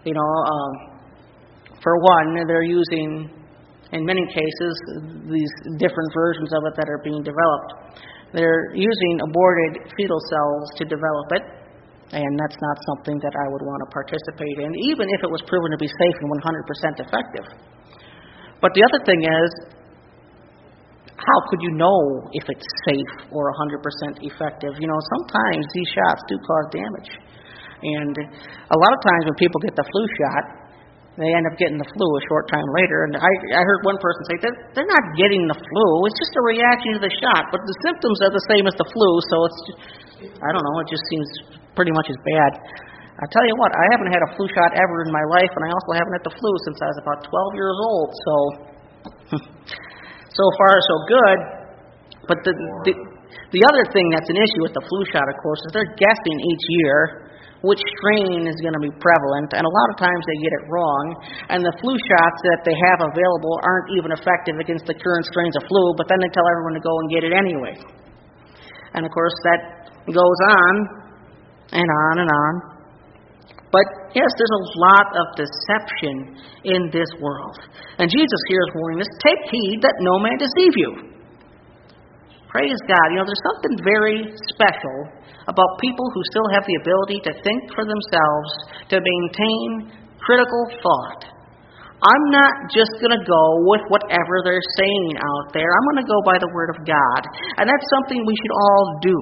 For one, they're using, in many cases, these different versions of it that are being developed. They're using aborted fetal cells to develop it. And that's not something that I would want to participate in, even if it was proven to be safe and 100% effective. But the other thing is, how could you know if it's safe or 100% effective? Sometimes these shots do cause damage. And a lot of times when people get the flu shot, they end up getting the flu a short time later. And I heard one person say, they're not getting the flu, it's just a reaction to the shot. But the symptoms are the same as the flu, so it's, I don't know, it just seems pretty much as bad. I tell you what, I haven't had a flu shot ever in my life, and I also haven't had the flu since I was about 12 years old. So far so good. But the other thing that's an issue with the flu shot, of course, is they're guessing each year which strain is going to be prevalent, and a lot of times they get it wrong, and the flu shots that they have available aren't even effective against the current strains of flu, but then they tell everyone to go and get it anyway. And of course that goes on and on and on. But yes, there's a lot of deception in this world. And Jesus here is warning us, take heed that no man deceive you. Praise God. There's something very special about people who still have the ability to think for themselves, to maintain critical thought. I'm not just going to go with whatever they're saying out there. I'm going to go by the Word of God. And that's something we should all do.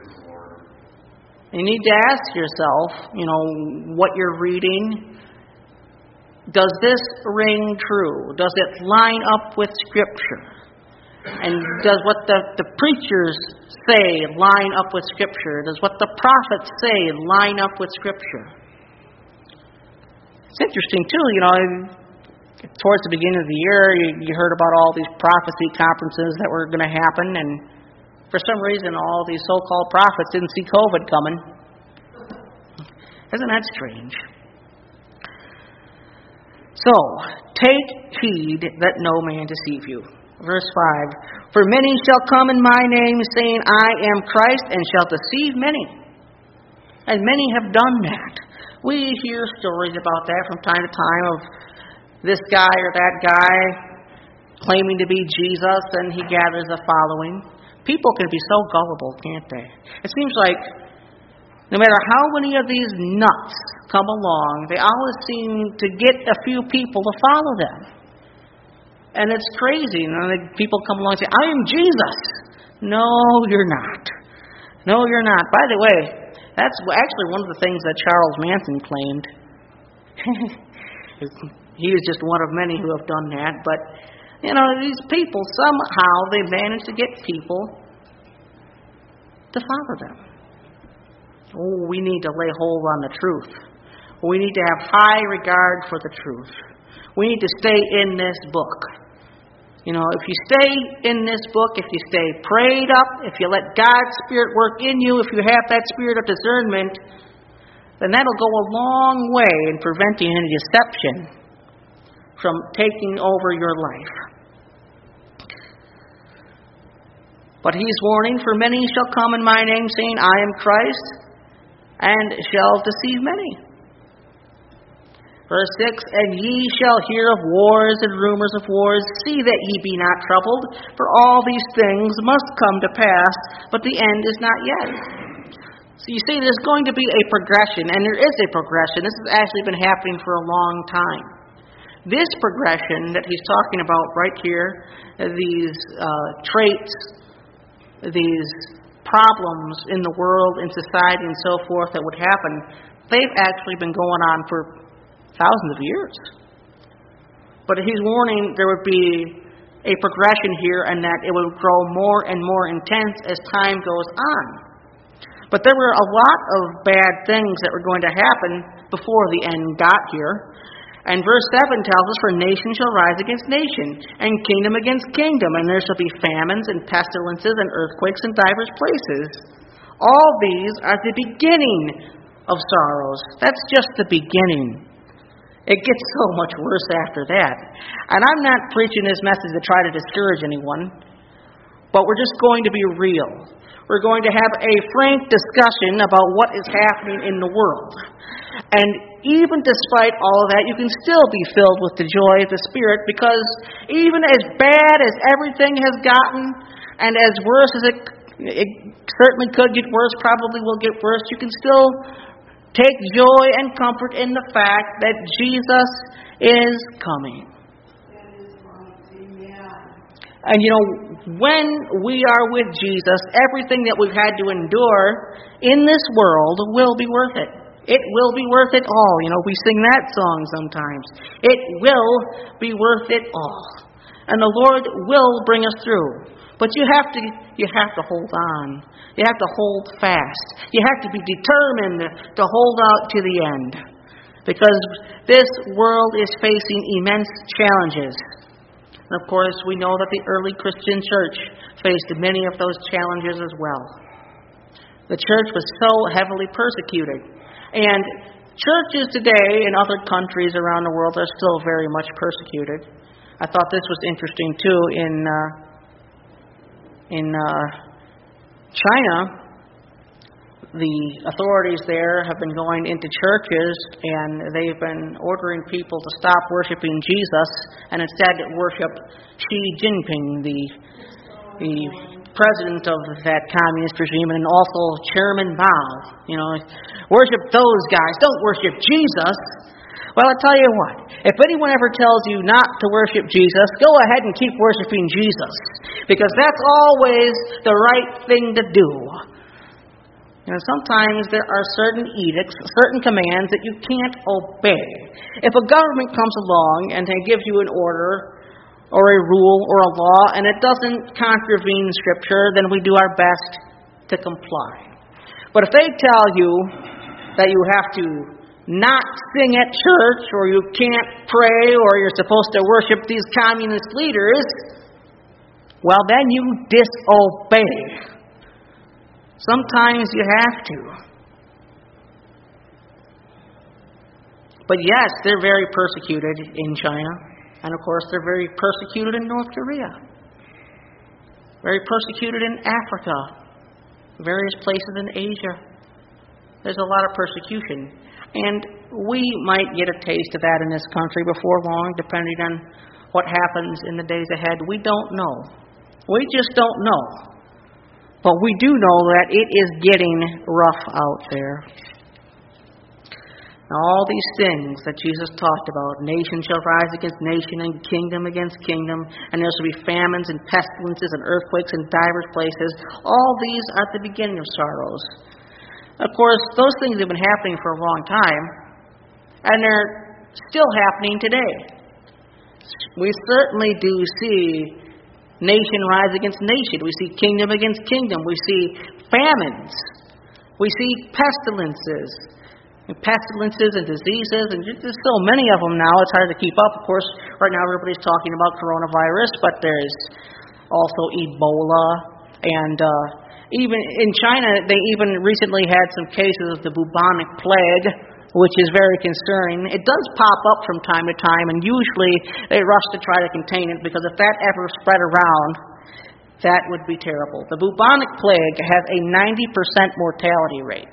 You need to ask yourself, what you're reading. Does this ring true? Does it line up with Scripture? And does what the preachers say line up with Scripture? Does what the prophets say line up with Scripture? It's interesting, too, towards the beginning of the year, you heard about all these prophecy conferences that were going to happen, and for some reason, all these so-called prophets didn't see COVID coming. Isn't that strange? So, take heed that no man deceive you. Verse 5, for many shall come in my name, saying, I am Christ, and shall deceive many. And many have done that. We hear stories about that from time to time of this guy or that guy claiming to be Jesus, and he gathers a following. People can be so gullible, can't they? It seems like no matter how many of these nuts come along, they always seem to get a few people to follow them. And it's crazy. People come along and say, I am Jesus. No, you're not. No, you're not. By the way, that's actually one of the things that Charles Manson claimed. He is just one of many who have done that. But, these people, somehow they manage to get people to follow them. Oh, we need to lay hold on the truth. We need to have high regard for the truth. We need to stay in this book. If you stay in this book, if you stay prayed up, if you let God's Spirit work in you, if you have that spirit of discernment, then that'll go a long way in preventing any deception from taking over your life. But he's warning, for many shall come in my name, saying, I am Christ, and shall deceive many. Verse 6, and ye shall hear of wars and rumors of wars. See that ye be not troubled, for all these things must come to pass, but the end is not yet. So you see, there's going to be a progression, and there is a progression. This has actually been happening for a long time. This progression that he's talking about right here, these traits, these problems in the world, in society, and so forth that would happen, they've actually been going on for thousands of years. But he's warning there would be a progression here and that it would grow more and more intense as time goes on. But there were a lot of bad things that were going to happen before the end got here. And verse 7 tells us, for nation shall rise against nation, and kingdom against kingdom, and there shall be famines and pestilences and earthquakes in divers places. All these are the beginning of sorrows. That's just the beginning. It gets so much worse after that. And I'm not preaching this message to try to discourage anyone, but we're just going to be real. We're going to have a frank discussion about what is happening in the world. And even despite all of that, you can still be filled with the joy of the Spirit, because even as bad as everything has gotten, and as worse as it certainly could get worse, probably will get worse, you can still take joy and comfort in the fact that Jesus is coming. And when we are with Jesus, everything that we've had to endure in this world will be worth it. It will be worth it all. We sing that song sometimes. It will be worth it all. And the Lord will bring us through. But you have to hold on. You have to hold fast. You have to be determined to hold out to the end. Because this world is facing immense challenges. And of course, we know that the early Christian church faced many of those challenges as well. The church was so heavily persecuted. And churches today in other countries around the world are still very much persecuted. I thought this was interesting too. In China, the authorities there have been going into churches and they've been ordering people to stop worshiping Jesus and instead worship Xi Jinping, the president of that communist regime, and also Chairman Mao. Worship those guys. Don't worship Jesus. Well, I tell you what, if anyone ever tells you not to worship Jesus, go ahead and keep worshiping Jesus, because that's always the right thing to do. Sometimes there are certain edicts, certain commands that you can't obey. If a government comes along and they give you an order or a rule or a law and it doesn't contravene Scripture, then we do our best to comply. But if they tell you that you have to not sing at church, or you can't pray, or you're supposed to worship these communist leaders, well, then you disobey. Sometimes you have to. But yes, they're very persecuted in China. And of course, they're very persecuted in North Korea. Very persecuted in Africa. Various places in Asia. There's a lot of persecution. And we might get a taste of that in this country before long, depending on what happens in the days ahead. We don't know. We just don't know. But we do know that it is getting rough out there. Now, all these things that Jesus talked about, nation shall rise against nation and kingdom against kingdom, and there shall be famines and pestilences and earthquakes in divers places. All these are the beginning of sorrows. Of course, those things have been happening for a long time, and they're still happening today. We certainly do see nation rise against nation. We see kingdom against kingdom. We see famines. We see pestilences. Pestilences and diseases, and there's so many of them now, it's hard to keep up. Of course, right now everybody's talking about coronavirus, but there's also Ebola, and even in China, they even recently had some cases of the bubonic plague, which is very concerning. It does pop up from time to time, and usually they rush to try to contain it, because if that ever spread around, that would be terrible. The bubonic plague has a 90% mortality rate.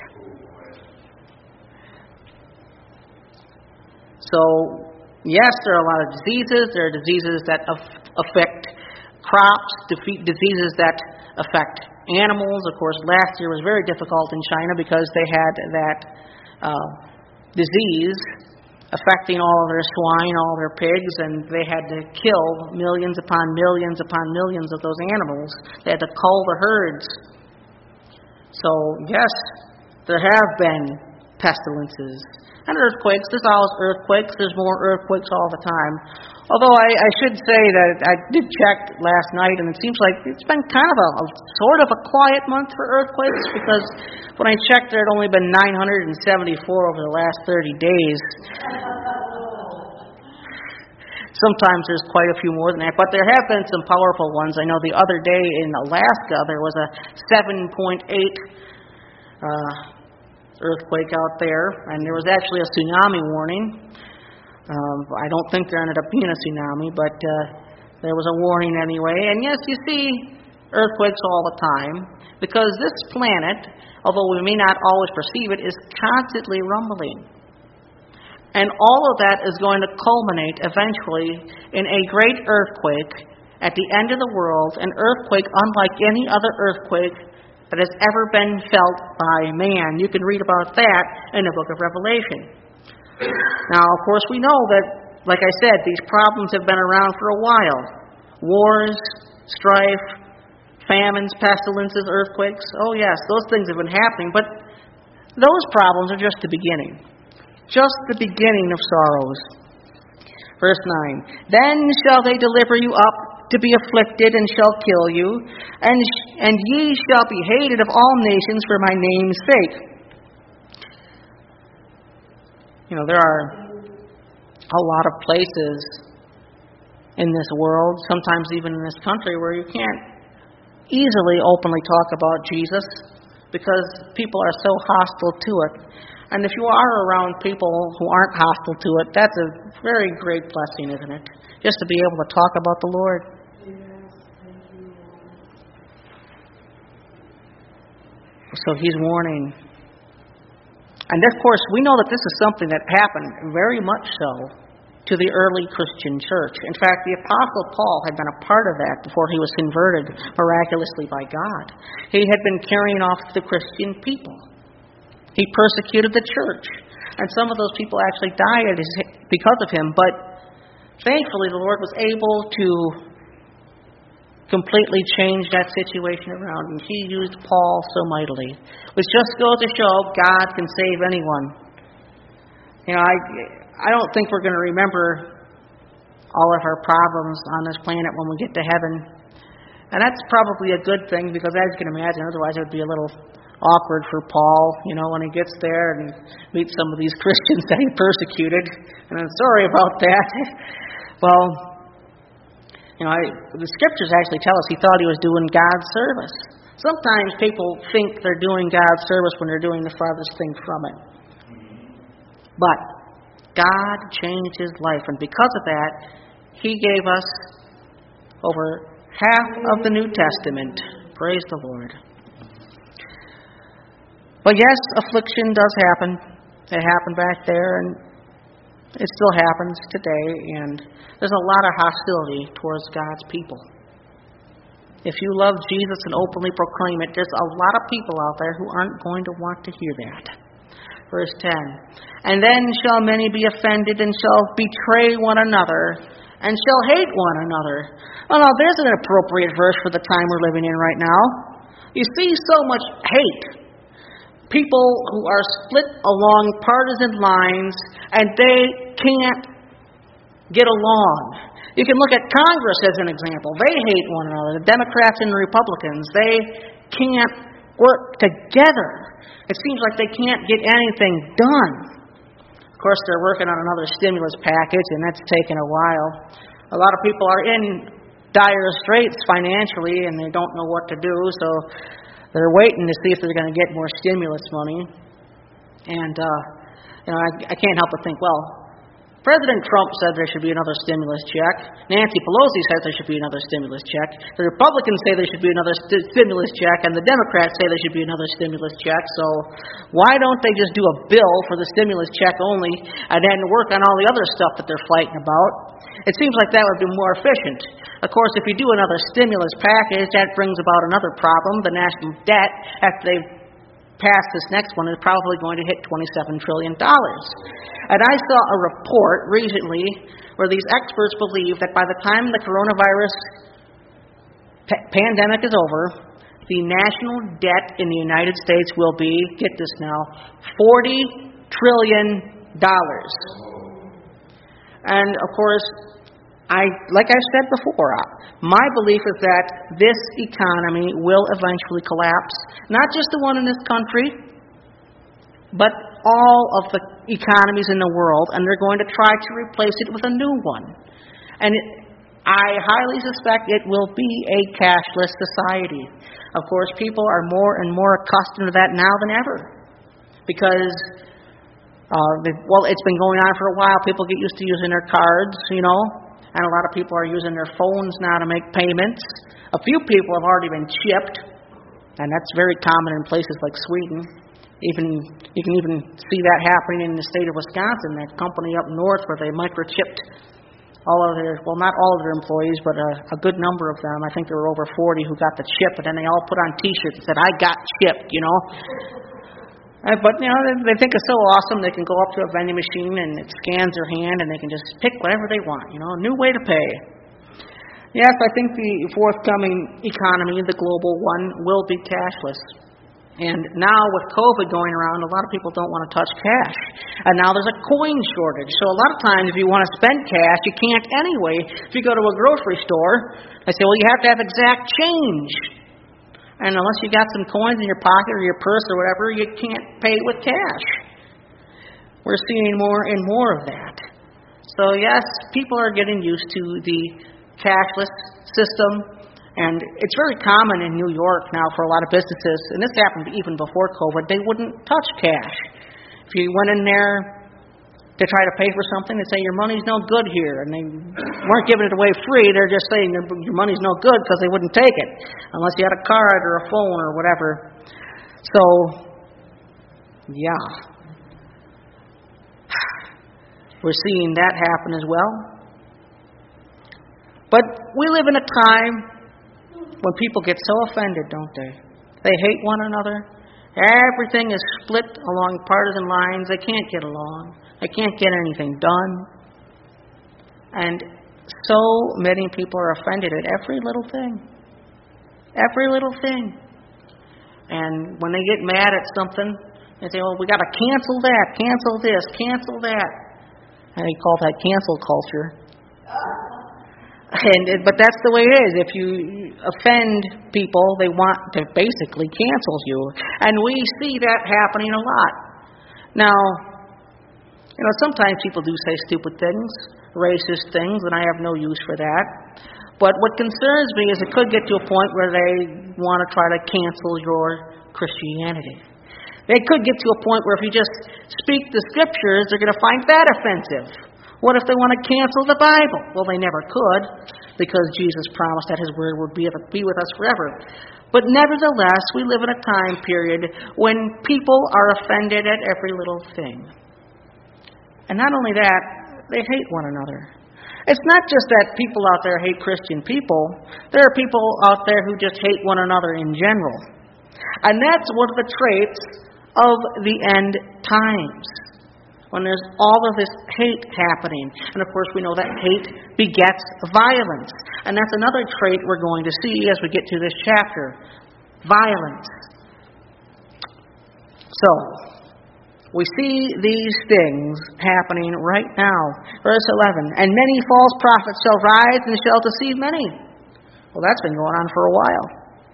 So, yes, there are a lot of diseases. There are diseases that affect crops, diseases that affect animals. Of course, last year was very difficult in China because they had that disease affecting all of their swine, all their pigs, and they had to kill millions upon millions upon millions of those animals. They had to cull the herds. So, yes, there have been pestilences. And earthquakes. There's always earthquakes. There's more earthquakes all the time. Although I should say that I did check last night, and it seems like it's been kind of a sort of a quiet month for earthquakes, because when I checked, there had only been 974 over the last 30 days. Sometimes there's quite a few more than that, but there have been some powerful ones. I know the other day in Alaska, there was a 7.8 earthquake out there, and there was actually a tsunami warning. I don't think there ended up being a tsunami, but there was a warning anyway. And yes, you see earthquakes all the time, because this planet, although we may not always perceive it, is constantly rumbling. And all of that is going to culminate eventually in a great earthquake at the end of the world, an earthquake unlike any other earthquake that has ever been felt by man. You can read about that in the book of Revelation. Now, of course, we know that, like I said, these problems have been around for a while. Wars, strife, famines, pestilences, earthquakes. Oh, yes, those things have been happening, but those problems are just the beginning. Just the beginning of sorrows. Verse 9, Then shall they deliver you up to be afflicted, and shall kill you, and ye shall be hated of all nations for my name's sake. You know, there are a lot of places in this world, sometimes even in this country, where you can't easily openly talk about Jesus because people are so hostile to it. And if you are around people who aren't hostile to it, that's a very great blessing, isn't it? Just to be able to talk about the Lord. So he's warning. And of course, we know that this is something that happened very much so to the early Christian church. In fact, the Apostle Paul had been a part of that before he was converted miraculously by God. He had been carrying off the Christian people. He persecuted the church. And some of those people actually died because of him. But thankfully, the Lord was able to completely changed that situation around, and he used Paul so mightily. Which just goes to show God can save anyone. You know, I don't think we're going to remember all of our problems on this planet when we get to heaven. And that's probably a good thing, because as you can imagine, otherwise it would be a little awkward for Paul, you know, when he gets there and meets some of these Christians that he persecuted. And I'm sorry about that. Well, you know, the scriptures actually tell us he thought he was doing God's service. Sometimes people think they're doing God's service when they're doing the farthest thing from it. But God changed his life, and because of that, he gave us over half of the New Testament. Praise the Lord. But yes, affliction does happen. It happened back there, and it still happens today, and there's a lot of hostility towards God's people. If you love Jesus and openly proclaim it, there's a lot of people out there who aren't going to want to hear that. Verse 10, And then shall many be offended, and shall betray one another, and shall hate one another. Well, now, there's an appropriate verse for the time we're living in right now. You see so much hate. People who are split along partisan lines, and they can't get along. You can look at Congress as an example. They hate one another. The Democrats and the Republicans, they can't work together. It seems like they can't get anything done. Of course, they're working on another stimulus package, and that's taken a while. A lot of people are in dire straits financially, and they don't know what to do, so they're waiting to see if they're going to get more stimulus money. And, I can't help but think, well, President Trump said there should be another stimulus check. Nancy Pelosi says there should be another stimulus check. The Republicans say there should be another stimulus check, and the Democrats say there should be another stimulus check. So why don't they just do a bill for the stimulus check only and then work on all the other stuff that they're fighting about? It seems like that would be more efficient. Of course, if you do another stimulus package, that brings about another problem. The national debt, after they pass this next one, is probably going to hit $27 trillion. And I saw a report recently where these experts believe that by the time the coronavirus pandemic is over, the national debt in the United States will be, get this now, $40 trillion. And of course, like I said before, my belief is that this economy will eventually collapse. Not just the one in this country, but all of the economies in the world, and they're going to try to replace it with a new one. And I highly suspect it will be a cashless society. Of course, people are more and more accustomed to that now than ever. Because, it's been going on for a while. People get used to using their cards, and a lot of people are using their phones now to make payments. A few people have already been chipped, and that's very common in places like Sweden. You can even see that happening in the state of Wisconsin, that company up north where they microchipped all of their, well, not all of their employees, but a good number of them. I think there were over 40 who got the chip, and then they all put on T-shirts that said, "I got chipped," But, they think it's so awesome they can go up to a vending machine and it scans their hand and they can just pick whatever they want, a new way to pay. Yes, I think the forthcoming economy, the global one, will be cashless. And now with COVID going around, a lot of people don't want to touch cash. And now there's a coin shortage. So a lot of times if you want to spend cash, you can't anyway. If you go to a grocery store, they say, well, you have to have exact change. And unless you got some coins in your pocket or your purse or whatever, you can't pay with cash. We're seeing more and more of that. So yes, people are getting used to the cashless system. And it's very common in New York now for a lot of businesses, and this happened even before COVID, they wouldn't touch cash. If you went in there to try to pay for something, they'd say, your money's no good here. And they weren't giving it away free, they're just saying your money's no good because they wouldn't take it, unless you had a card or a phone or whatever. So, yeah. We're seeing that happen as well. But we live in a time when people get so offended, don't they? They hate one another. Everything is split along partisan lines. They can't get along. They can't get anything done. And so many people are offended at every little thing. Every little thing. And when they get mad at something, they say, well, we got to cancel that, cancel this, cancel that. And they call that cancel culture. But that's the way it is. If you offend people, they want to basically cancel you. And we see that happening a lot. Now, sometimes people do say stupid things, racist things, and I have no use for that. But what concerns me is it could get to a point where they want to try to cancel your Christianity. They could get to a point where if you just speak the Scriptures, they're going to find that offensive. What if they want to cancel the Bible? Well, they never could, because Jesus promised that His Word would be with us forever. But nevertheless, we live in a time period when people are offended at every little thing. And not only that, they hate one another. It's not just that people out there hate Christian people. There are people out there who just hate one another in general. And that's one of the traits of the end times, when there's all of this hate happening. And of course we know that hate begets violence. And that's another trait we're going to see as we get to this chapter. Violence. So, We see these things happening right now. Verse 11, and many false prophets shall rise and shall deceive many. Well, that's been going on for a while.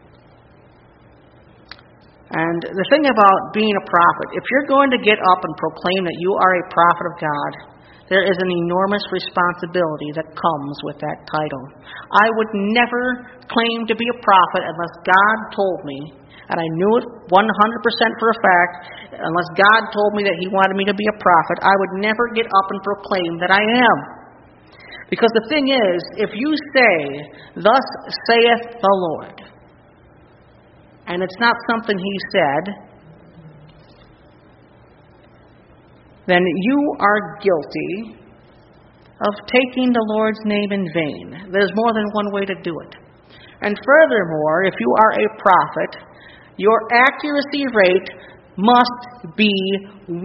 And the thing about being a prophet, if you're going to get up and proclaim that you are a prophet of God, there is an enormous responsibility that comes with that title. I would never claim to be a prophet unless God told me, and I knew it 100% for a fact, unless God told me that He wanted me to be a prophet, I would never get up and proclaim that I am. Because the thing is, if you say, thus saith the Lord, and it's not something He said, then you are guilty of taking the Lord's name in vain. There's more than one way to do it. And furthermore, if you are a prophet, your accuracy rate must be 100%.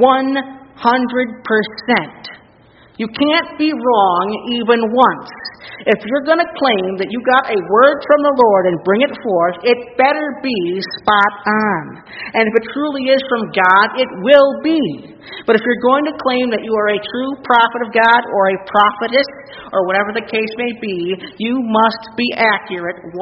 You can't be wrong even once. If you're going to claim that you got a word from the Lord and bring it forth, it better be spot on. And if it truly is from God, it will be. But if you're going to claim that you are a true prophet of God or a prophetess or whatever the case may be, you must be accurate 100%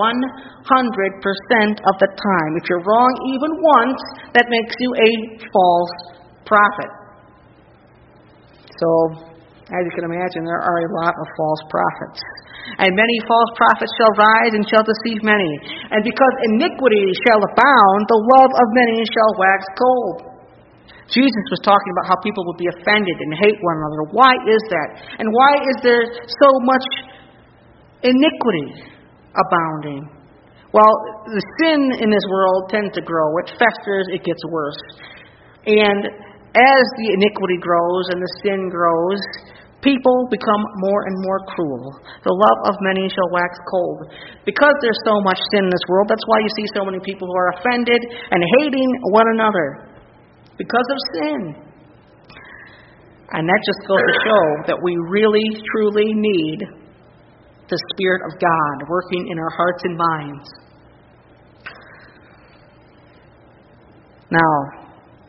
of the time. If you're wrong even once, that makes you a false prophet. So, as you can imagine, there are a lot of false prophets. And many false prophets shall rise and shall deceive many. And because iniquity shall abound, the love of many shall wax cold. Jesus was talking about how people would be offended and hate one another. Why is that? And why is there so much iniquity abounding? Well, the sin in this world tends to grow. It festers, it gets worse. And as the iniquity grows and the sin grows, people become more and more cruel. The love of many shall wax cold. Because there's so much sin in this world, that's why you see so many people who are offended and hating one another. Because of sin. And that just goes to show that we really, truly need the Spirit of God working in our hearts and minds. Now,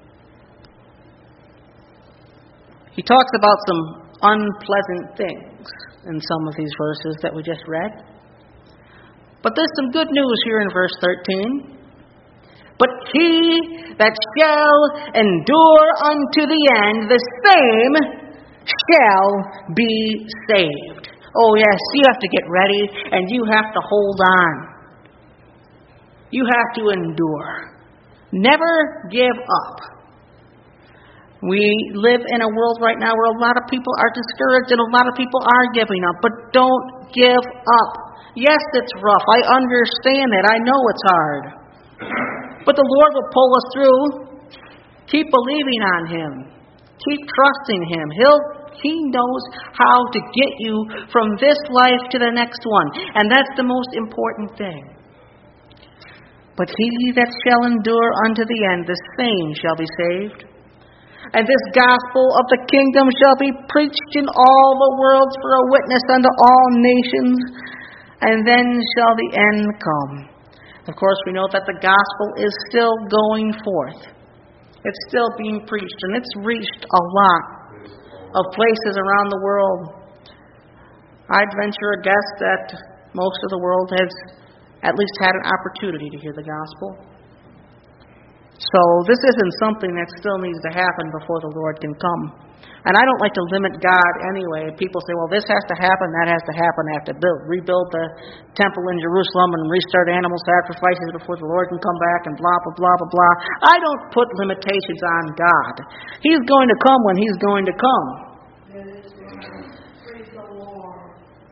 he talks about some unpleasant things in some of these verses that we just read. But there's some good news here in verse 13. But he that shall endure unto the end, the same shall be saved. Oh yes, you have to get ready and you have to hold on. You have to endure. Never give up. We live in a world right now where a lot of people are discouraged and a lot of people are giving up. But don't give up. Yes, it's rough. I understand that. I know it's hard. But the Lord will pull us through. Keep believing on Him. Keep trusting Him. He knows how to get you from this life to the next one. And that's the most important thing. But he that shall endure unto the end, the same shall be saved. And this gospel of the kingdom shall be preached in all the world for a witness unto all nations, and then shall the end come. Of course, we know that the gospel is still going forth. It's still being preached, and it's reached a lot of places around the world. I'd venture a guess that most of the world has at least had an opportunity to hear the gospel. So this isn't something that still needs to happen before the Lord can come. And I don't like to limit God anyway. People say, well, this has to happen, that has to happen. I have to rebuild the temple in Jerusalem and restart animal sacrifices before the Lord can come back and blah, blah, blah, blah, blah. I don't put limitations on God. He's going to come when He's going to come. Praise the Lord.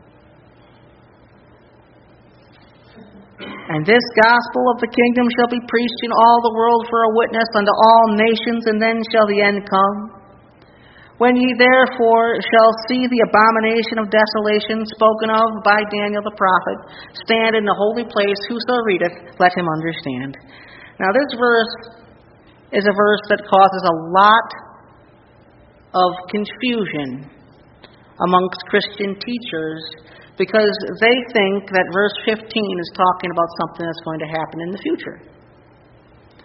And this gospel of the kingdom shall be preached in all the world for a witness unto all nations, and then shall the end come. When ye therefore shall see the abomination of desolation spoken of by Daniel the prophet stand in the holy place, whoso readeth, let him understand. Now this verse is a verse that causes a lot of confusion amongst Christian teachers, because they think that verse 15 is talking about something that's going to happen in the future.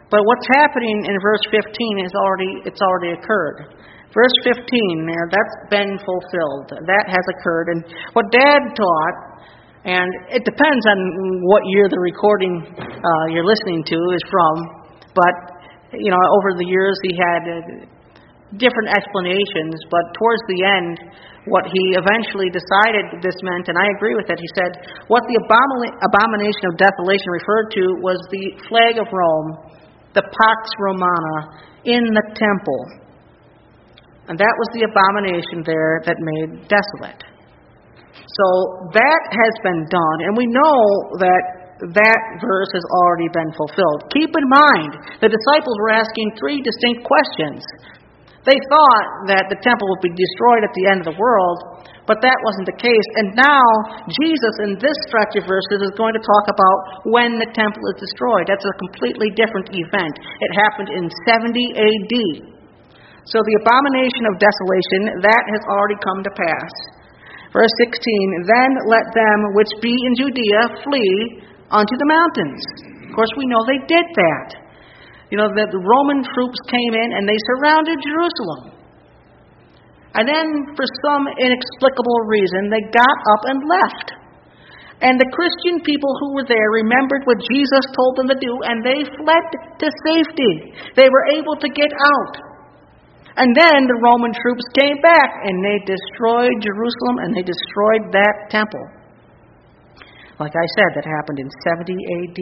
But what's happening in verse 15 it's already occurred. Verse 15 there, that's been fulfilled. That has occurred. And what Dad taught, and it depends on what year the recording you're listening to is from, but, over the years he had different explanations, but towards the end, what he eventually decided this meant, and I agree with that, he said, what the abomination of desolation referred to was the flag of Rome, the Pax Romana, in the temple. And that was the abomination there that made desolate. So that has been done, and we know that verse has already been fulfilled. Keep in mind, the disciples were asking three distinct questions. They thought that the temple would be destroyed at the end of the world, but that wasn't the case. And now, Jesus in this stretch of verses is going to talk about when the temple is destroyed. That's a completely different event. It happened in 70 A.D. So the abomination of desolation, that has already come to pass. Verse 16, then let them which be in Judea flee unto the mountains. Of course, we know they did that. That the Roman troops came in and they surrounded Jerusalem. And then, for some inexplicable reason, they got up and left. And the Christian people who were there remembered what Jesus told them to do, and they fled to safety. They were able to get out. And then the Roman troops came back, and they destroyed Jerusalem, and they destroyed that temple. Like I said, that happened in 70 A.D.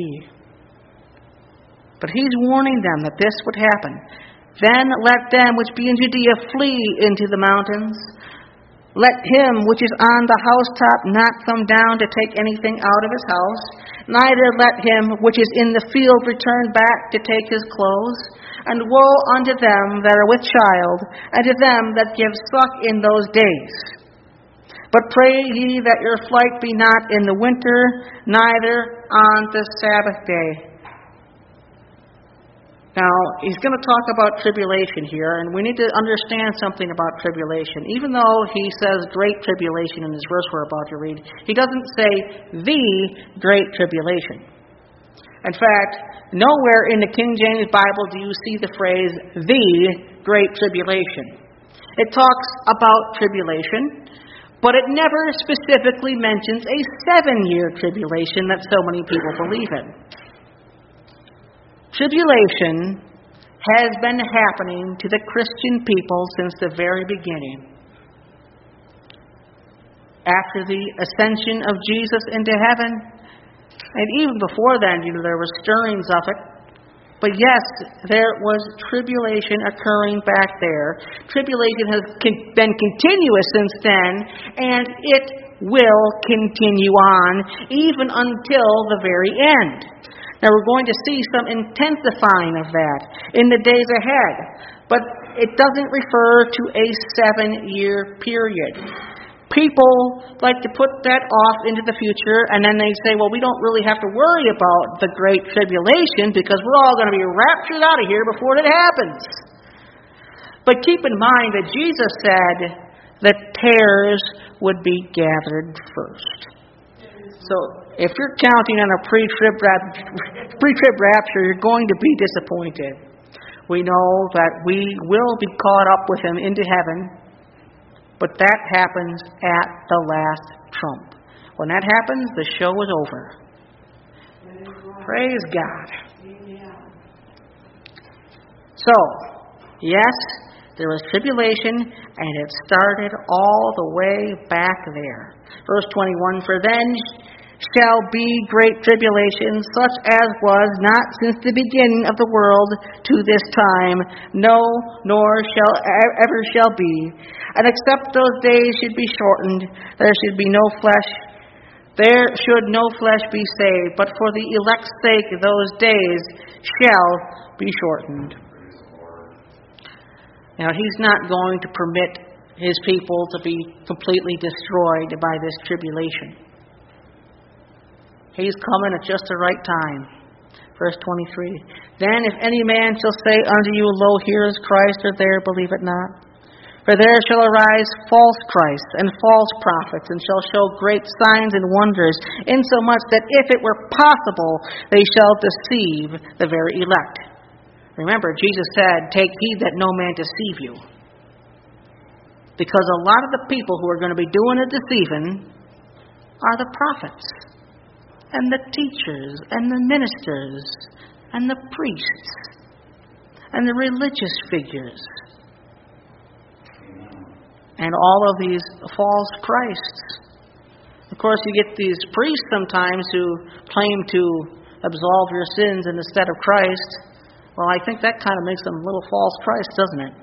But he's warning them that this would happen. Then let them which be in Judea flee into the mountains. Let him which is on the housetop not come down to take anything out of his house. Neither let him which is in the field return back to take his clothes. And woe unto them that are with child, and to them that give suck in those days. But pray ye that your flight be not in the winter, neither on the Sabbath day. Now, he's going to talk about tribulation here, and we need to understand something about tribulation. Even though he says great tribulation in this verse we're about to read, he doesn't say the great tribulation. In fact, nowhere in the King James Bible do you see the phrase, the great tribulation. It talks about tribulation, but it never specifically mentions a 7-year tribulation that so many people believe in. Tribulation has been happening to the Christian people since the very beginning. After the ascension of Jesus into heaven, and even before then, there were stirrings of it. But yes, there was tribulation occurring back there. Tribulation has been continuous since then, and it will continue on even until the very end. Now we're going to see some intensifying of that in the days ahead. But it doesn't refer to a 7-year period. People like to put that off into the future, and then they say, well, we don't really have to worry about the Great Tribulation because we're all going to be raptured out of here before it happens. But keep in mind that Jesus said that tares would be gathered first. So if you're counting on a pre-trib rapture, you're going to be disappointed. We know that we will be caught up with him into heaven, but that happens at the last trump. When that happens, the show is over. Praise God. So, yes, there was tribulation, and it started all the way back there. Verse 21, for then shall be great tribulation, such as was not since the beginning of the world to this time, no, nor shall ever shall be. And except those days should be shortened, there should be no flesh. There should no flesh be saved, but for the elect's sake those days shall be shortened. Now, he's not going to permit his people to be completely destroyed by this tribulation. He's coming at just the right time. Verse 23. Then if any man shall say unto you, Lo, here is Christ, or there, believe it not. For there shall arise false Christs and false prophets, and shall show great signs and wonders, insomuch that if it were possible, they shall deceive the very elect. Remember, Jesus said, take heed that no man deceive you. Because a lot of the people who are going to be doing the deceiving are the prophets, and the teachers, and the ministers, and the priests, and the religious figures, and all of these false Christs. Of course, you get these priests sometimes who claim to absolve your sins instead of Christ. Well, I think that kind of makes them little false Christs, doesn't it?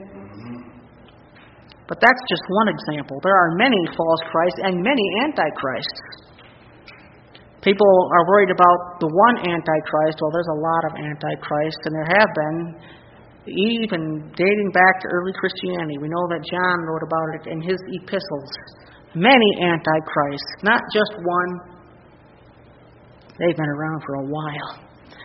But that's just one example. There are many false Christs and many antichrists. People are worried about the one antichrist. Well, there's a lot of antichrists, and there have been, even dating back to early Christianity. We know that John wrote about it in his epistles. Many antichrists, not just one. They've been around for a while.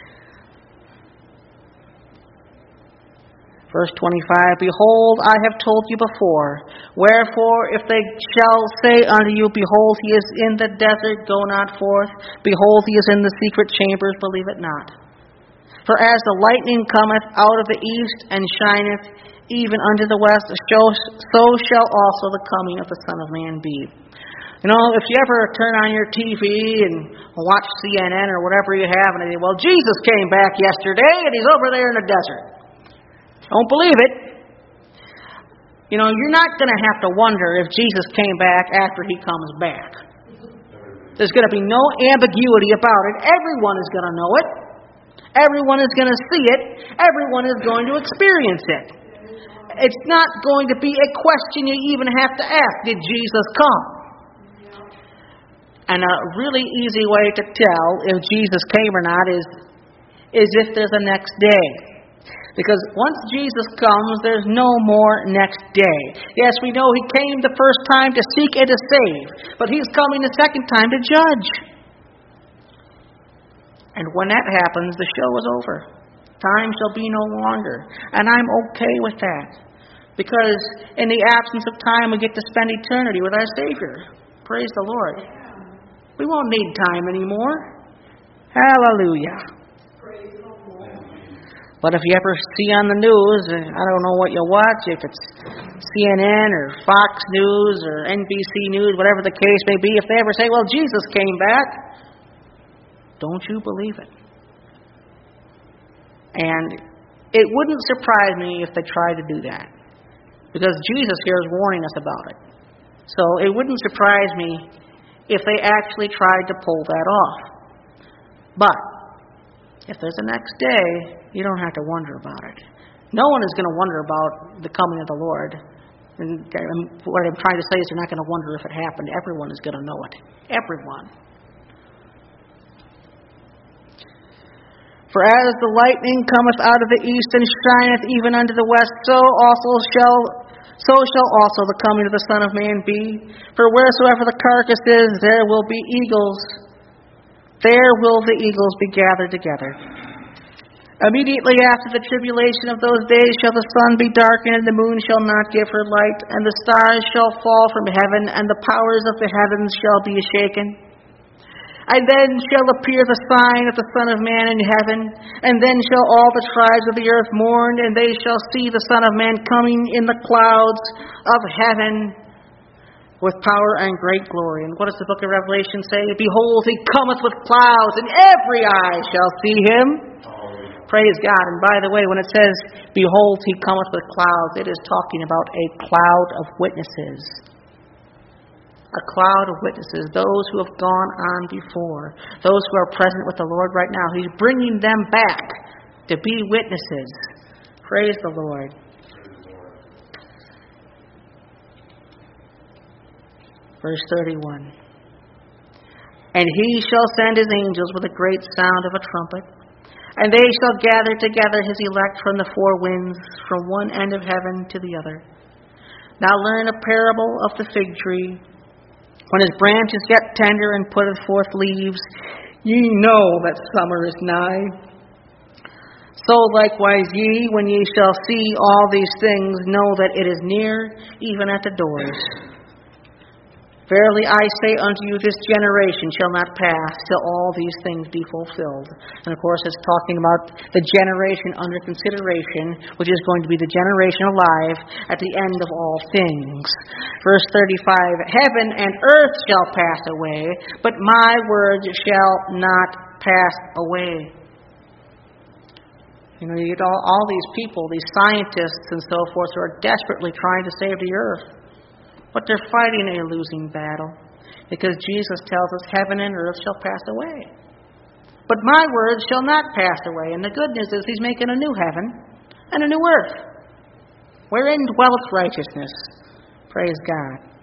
Verse 25, behold, I have told you before. Wherefore, if they shall say unto you, behold, he is in the desert, go not forth. Behold, he is in the secret chambers, believe it not. For as the lightning cometh out of the east, and shineth even unto the west, so shall also the coming of the Son of Man be. You know, if you ever turn on your TV and watch CNN or whatever you have, and they say, well, Jesus came back yesterday, and he's over there in the desert. Don't believe it. You know, you're not going to have to wonder if Jesus came back after he comes back. There's going to be no ambiguity about it. Everyone is going to know it. Everyone is going to see it. Everyone is going to experience it. It's not going to be a question you even have to ask, did Jesus come? And a really easy way to tell if Jesus came or not is if there's a next day. Because once Jesus comes, there's no more next day. Yes, we know he came the first time to seek and to save, but he's coming the second time to judge. And when that happens, the show is over. Time shall be no longer. And I'm okay with that. Because in the absence of time, we get to spend eternity with our Savior. Praise the Lord. We won't need time anymore. Hallelujah. But if you ever see on the news, I don't know what you'll watch, if it's CNN or Fox News or NBC News, whatever the case may be, if they ever say, well, Jesus came back, don't you believe it? And it wouldn't surprise me if they tried to do that. Because Jesus here is warning us about it. So it wouldn't surprise me if they actually tried to pull that off. But if there's a next day, you don't have to wonder about it. No one is going to wonder about the coming of the Lord. And what I'm trying to say is they're not going to wonder if it happened. Everyone is going to know it. Everyone. For as the lightning cometh out of the east and shineth even unto the west, so shall also the coming of the Son of Man be. For wheresoever the carcass is, there will be eagles. There will the eagles be gathered together. Immediately after the tribulation of those days shall the sun be darkened, and the moon shall not give her light, and the stars shall fall from heaven, and the powers of the heavens shall be shaken. And then shall appear the sign of the Son of Man in heaven, and then shall all the tribes of the earth mourn, and they shall see the Son of Man coming in the clouds of heaven with power and great glory. And what does the book of Revelation say? Behold, he cometh with clouds, and every eye shall see him. Praise God. And by the way, when it says, behold, he cometh with clouds, it is talking about a cloud of witnesses. A cloud of witnesses, those who have gone on before, those who are present with the Lord right now. He's bringing them back to be witnesses. Praise the Lord. Verse 31. And he shall send his angels with a great sound of a trumpet, and they shall gather together his elect from the four winds, from one end of heaven to the other. Now learn a parable of the fig tree. When his branch is yet tender and putteth forth leaves, ye know that summer is nigh. So likewise ye, when ye shall see all these things, know that it is near, even at the doors. Verily I say unto you, this generation shall not pass till all these things be fulfilled. And of course, it's talking about the generation under consideration, which is going to be the generation alive at the end of all things. Verse 35, heaven and earth shall pass away, but my words shall not pass away. You know, you get all these people, these scientists and so forth, who are desperately trying to save the earth. But they're fighting a losing battle, because Jesus tells us heaven and earth shall pass away. But my words shall not pass away. And the good news is He's making a new heaven and a new earth, wherein dwelleth righteousness. Praise God.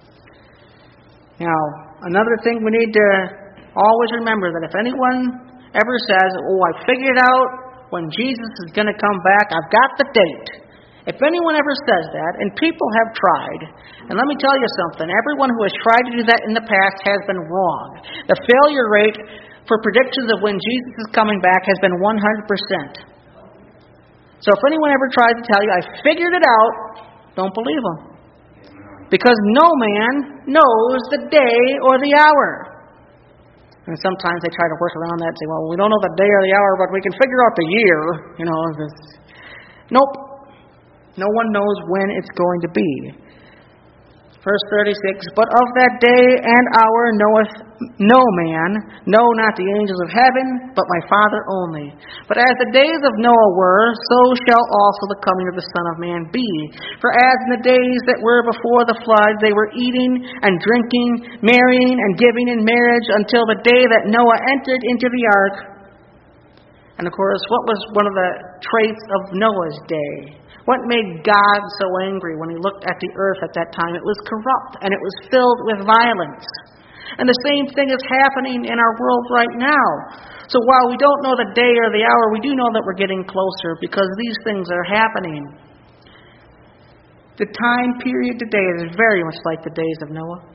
Now, another thing we need to always remember, that if anyone ever says, oh, I figured out when Jesus is going to come back, I've got the date. If anyone ever says that, and people have tried, and let me tell you something, everyone who has tried to do that in the past has been wrong. The failure rate for predictions of when Jesus is coming back has been 100%. So if anyone ever tries to tell you, I figured it out, don't believe them. Because no man knows the day or the hour. And sometimes they try to work around that and say, well, we don't know the day or the hour, but we can figure out the year. You know, nope. No one knows when it's going to be. Verse 36, but of that day and hour knoweth no man, no, not the angels of heaven, but my Father only. But as the days of Noah were, so shall also the coming of the Son of Man be. For as in the days that were before the flood, they were eating and drinking, marrying and giving in marriage, until the day that Noah entered into the ark. And of course, what was one of the traits of Noah's day? What made God so angry when He looked at the earth at that time? It was corrupt, and it was filled with violence. And the same thing is happening in our world right now. So while we don't know the day or the hour, we do know that we're getting closer, because these things are happening. The time period today is very much like the days of Noah.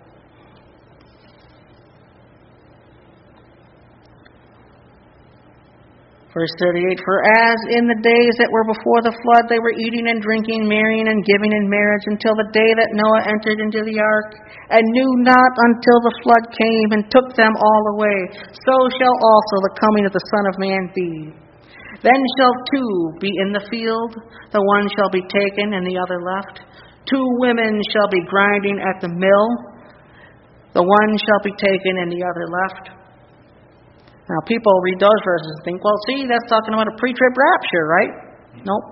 Verse 38, for as in the days that were before the flood, they were eating and drinking, marrying and giving in marriage, until the day that Noah entered into the ark, and knew not until the flood came and took them all away. So shall also the coming of the Son of Man be. Then shall two be in the field, the one shall be taken and the other left. Two women shall be grinding at the mill, the one shall be taken and the other left. Now, people read those verses and think, well, see, that's talking about a pre-trib rapture, right? Nope.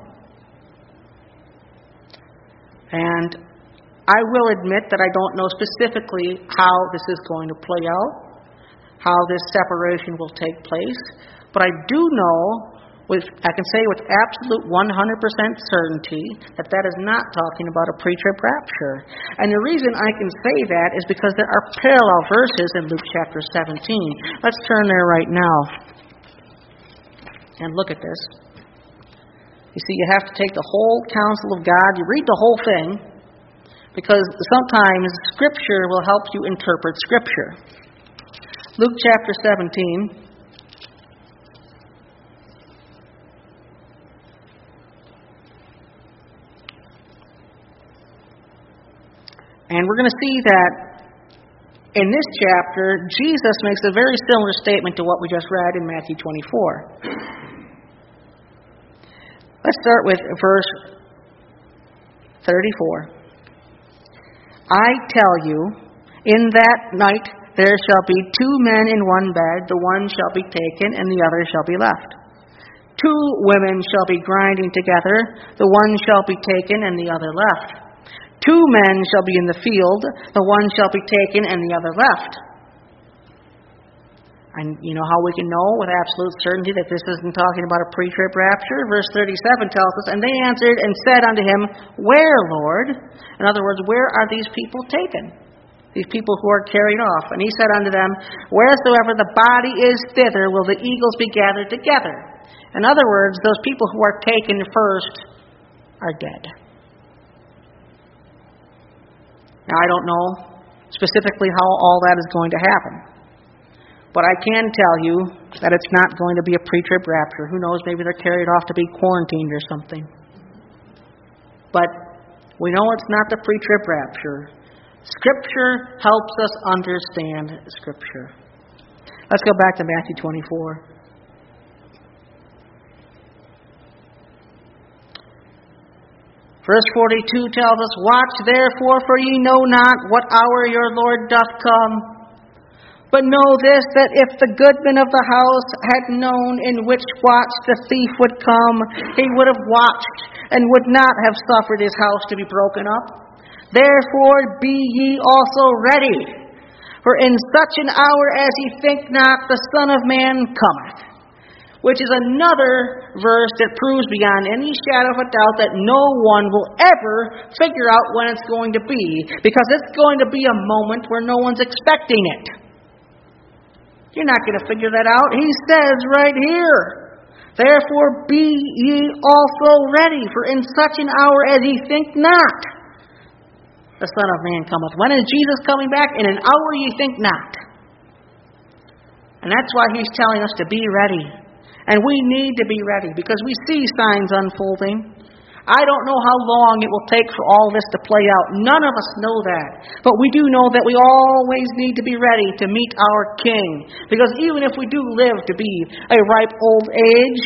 And I will admit that I don't know specifically how this is going to play out, how this separation will take place. But I do know, I can say with absolute 100% certainty, that is not talking about a pre-trib rapture. And the reason I can say that is because there are parallel verses in Luke chapter 17. Let's turn there right now and look at this. You see, you have to take the whole counsel of God. You read the whole thing, because sometimes Scripture will help you interpret Scripture. Luke chapter 17. And we're going to see that in this chapter, Jesus makes a very similar statement to what we just read in Matthew 24. Let's start with verse 34. I tell you, in that night there shall be two men in one bed, the one shall be taken and the other shall be left. Two women shall be grinding together, the one shall be taken and the other left. Two men shall be in the field, the one shall be taken and the other left. And you know how we can know with absolute certainty that this isn't talking about a pre-trib rapture? Verse 37 tells us, and they answered and said unto him, where, Lord? In other words, where are these people taken? These people who are carried off. And he said unto them, wheresoever the body is, thither will the eagles be gathered together. In other words, those people who are taken first are dead. Now, I don't know specifically how all that is going to happen. But I can tell you that it's not going to be a pre-trib rapture. Who knows, maybe they're carried off to be quarantined or something. But we know it's not the pre-trib rapture, Scripture helps us understand Scripture. Let's go back to Matthew 24. Verse 42 tells us, Watch therefore, for ye know not what hour your Lord doth come. But know this, that if the goodman of the house had known in which watch the thief would come, he would have watched, and would not have suffered his house to be broken up. Therefore be ye also ready, for in such an hour as ye think not, the Son of Man cometh. Which is another verse that proves beyond any shadow of a doubt that no one will ever figure out when it's going to be, because it's going to be a moment where no one's expecting it. You're not going to figure that out. He says right here, Therefore be ye also ready, for in such an hour as ye think not, the Son of Man cometh. When is Jesus coming back? In an hour ye think not. And that's why he's telling us to be ready. And we need to be ready because we see signs unfolding. I don't know how long it will take for all this to play out. None of us know that. But we do know that we always need to be ready to meet our King. Because even if we do live to be a ripe old age,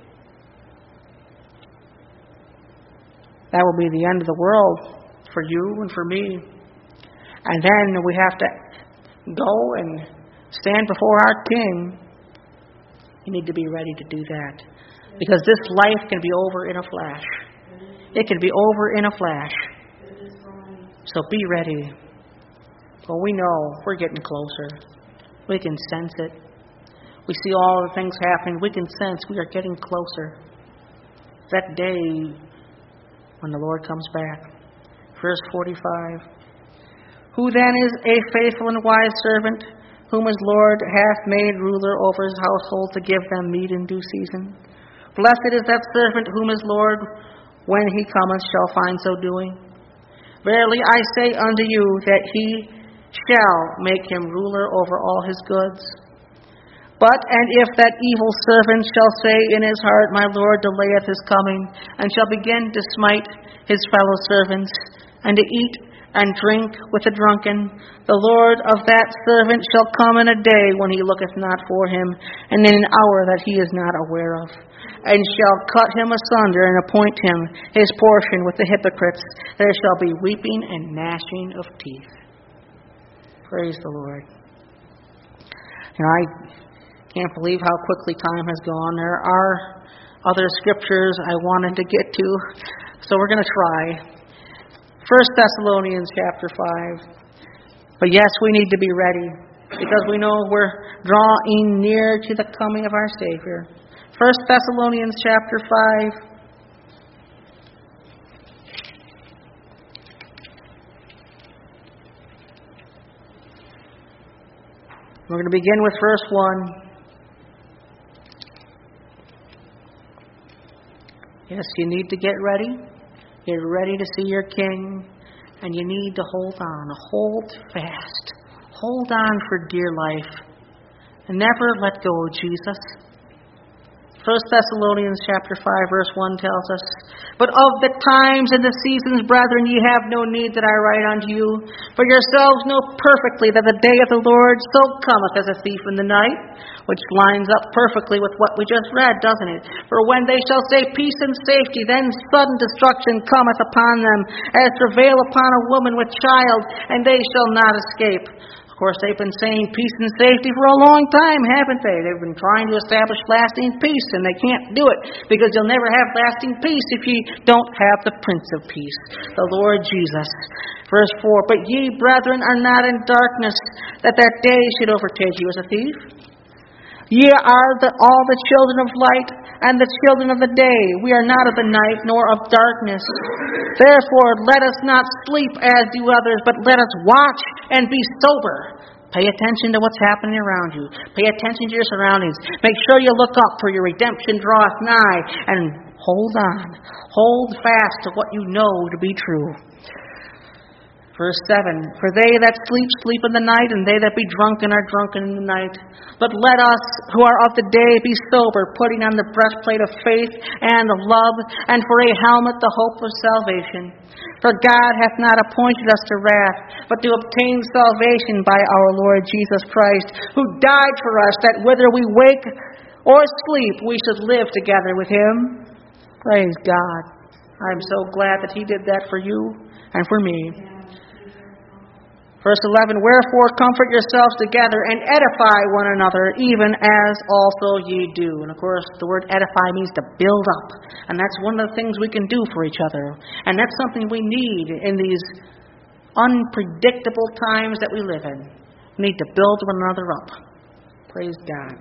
that will be the end of the world for you and for me. And then we have to go and stand before our King. You need to be ready to do that. Because this life can be over in a flash. It can be over in a flash. So be ready. Well, we know we're getting closer. We can sense it. We see all the things happening. We can sense we are getting closer. That day when the Lord comes back. Verse 45. Who then is a faithful and wise servant, whom his Lord hath made ruler over his household to give them meat in due season? Blessed is that servant whom his Lord, when he cometh, shall find so doing. Verily I say unto you, that he shall make him ruler over all his goods. But, and if that evil servant shall say in his heart, My Lord delayeth his coming, and shall begin to smite his fellow servants, and to eat and drink with the drunken, the Lord of that servant shall come in a day when he looketh not for him, and in an hour that he is not aware of, and shall cut him asunder and appoint him his portion with the hypocrites. There shall be weeping and gnashing of teeth. Praise the Lord. I can't believe how quickly time has gone. There are other scriptures I wanted to get to, so we're going to try. 1 Thessalonians chapter 5. But yes, we need to be ready because we know we're drawing near to the coming of our Savior. 1 Thessalonians chapter 5. We're going to begin with verse 1. Yes, you need to get ready. Get ready to see your King. And you need to hold on. Hold fast. Hold on for dear life. And never let go of Jesus. 1 Thessalonians chapter 5, verse 1 tells us, But of the times and the seasons, brethren, ye have no need that I write unto you. For yourselves know perfectly that the day of the Lord so cometh as a thief in the night, which lines up perfectly with what we just read, doesn't it? For when they shall say peace and safety, then sudden destruction cometh upon them, as travail upon a woman with child, and they shall not escape. Of course, they've been saying peace and safety for a long time, haven't they? They've been trying to establish lasting peace, and they can't do it because you'll never have lasting peace if you don't have the Prince of Peace, the Lord Jesus. Verse 4, But ye, brethren, are not in darkness, that day should overtake you as a thief. Ye are all the children of light and the children of the day. We are not of the night nor of darkness. Therefore, let us not sleep as do others, but let us watch and be sober. Pay attention to what's happening around you. Pay attention to your surroundings. Make sure you look up, for your redemption draweth nigh. And hold on. Hold fast to what you know to be true. Verse 7, for they that sleep, sleep in the night, and they that be drunken are drunken in the night. But let us, who are of the day, be sober, putting on the breastplate of faith and of love, and for a helmet the hope of salvation. For God hath not appointed us to wrath, but to obtain salvation by our Lord Jesus Christ, who died for us, that whether we wake or sleep, we should live together with him. Praise God. I'm so glad that he did that for you and for me. Verse 11, wherefore comfort yourselves together and edify one another, even as also ye do. And of course, the word edify means to build up. And that's one of the things we can do for each other. And that's something we need in these unpredictable times that we live in. We need to build one another up. Praise God.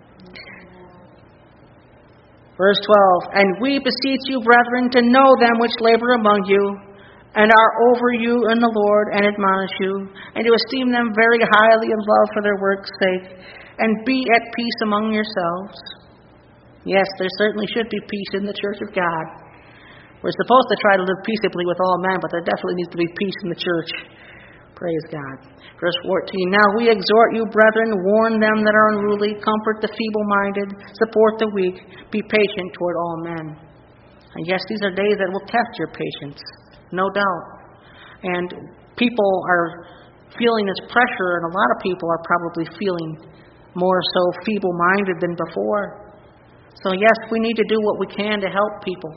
Verse 12, and we beseech you, brethren, to know them which labor among you, and are over you in the Lord, and admonish you, and to esteem them very highly in love for their work's sake, and be at peace among yourselves. Yes, there certainly should be peace in the church of God. We're supposed to try to live peaceably with all men, but there definitely needs to be peace in the church. Praise God. Verse 14, now we exhort you, brethren, warn them that are unruly, comfort the feeble-minded, support the weak, be patient toward all men. And yes, these are days that will test your patience. No doubt. And people are feeling this pressure, and a lot of people are probably feeling more so feeble-minded than before. So yes, we need to do what we can to help people.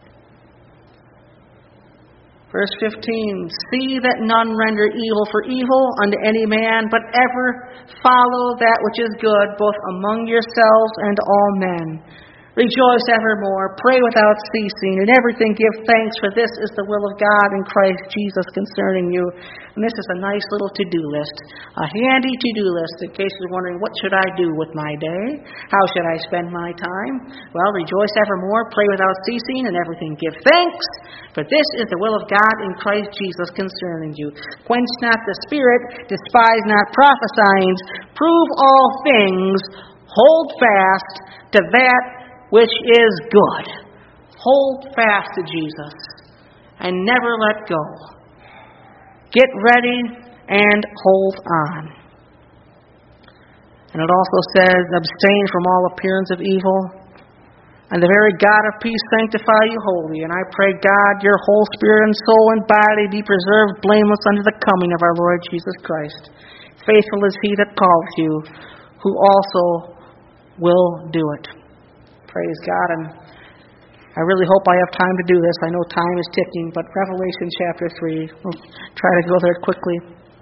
Verse 15, see that none render evil for evil unto any man, but ever follow that which is good, both among yourselves and all men. Rejoice evermore, pray without ceasing, in everything give thanks, for this is the will of God in Christ Jesus concerning you. And this is a nice little to-do list, a handy to-do list in case you're wondering, what should I do with my day? How should I spend my time? Well, rejoice evermore, pray without ceasing, in everything give thanks, for this is the will of God in Christ Jesus concerning you. Quench not the spirit, despise not prophesying, prove all things, hold fast to that which is good. Hold fast to Jesus and never let go. Get ready and hold on. And it also says, abstain from all appearance of evil, and the very God of peace sanctify you wholly. And I pray, God, your whole spirit and soul and body be preserved blameless unto the coming of our Lord Jesus Christ. Faithful is he that calls you, who also will do it. Praise God, and I really hope I have time to do this. I know time is ticking, but Revelation chapter 3, we'll try to go there quickly.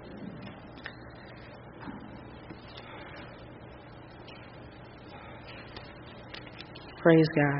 Praise God.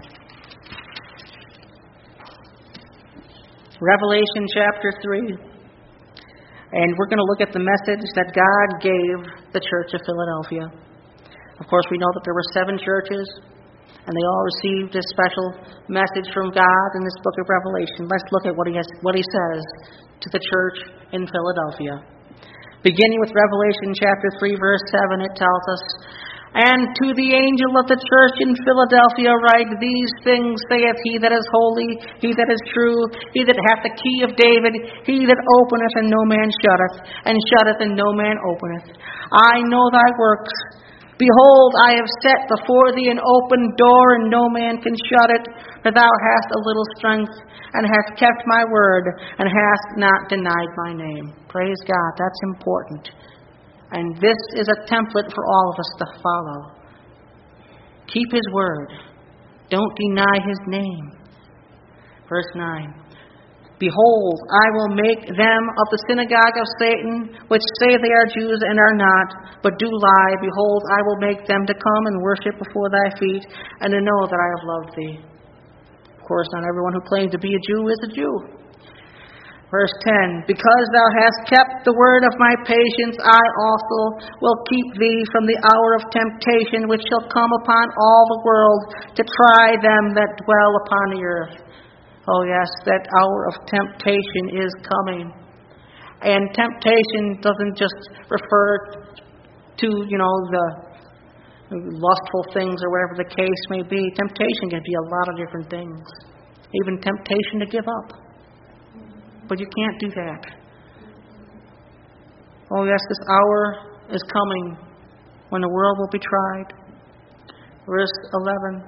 Revelation chapter 3, and we're going to look at the message that God gave the church of Philadelphia. Of course, we know that there were 7 churches, and they all received a special message from God in this book of Revelation. Let's look at what he says to the church in Philadelphia. Beginning with Revelation chapter 3, verse 7, it tells us, and to the angel of the church in Philadelphia write, these things saith he that is holy, he that is true, he that hath the key of David, he that openeth and no man shutteth, and shutteth and no man openeth. I know thy works. Behold, I have set before thee an open door, and no man can shut it. For thou hast a little strength, and hast kept my word, and hast not denied my name. Praise God, that's important. And this is a template for all of us to follow. Keep his word. Don't deny his name. Verse 9. Behold, I will make them of the synagogue of Satan, which say they are Jews and are not, but do lie. Behold, I will make them to come and worship before thy feet, and to know that I have loved thee. Of course, not everyone who claims to be a Jew is a Jew. Verse 10, because thou hast kept the word of my patience, I also will keep thee from the hour of temptation, which shall come upon all the world, to try them that dwell upon the earth. Oh yes, that hour of temptation is coming. And temptation doesn't just refer to, the lustful things or whatever the case may be. Temptation can be a lot of different things. Even temptation to give up. But you can't do that. Oh yes, this hour is coming when the world will be tried. Verse 11.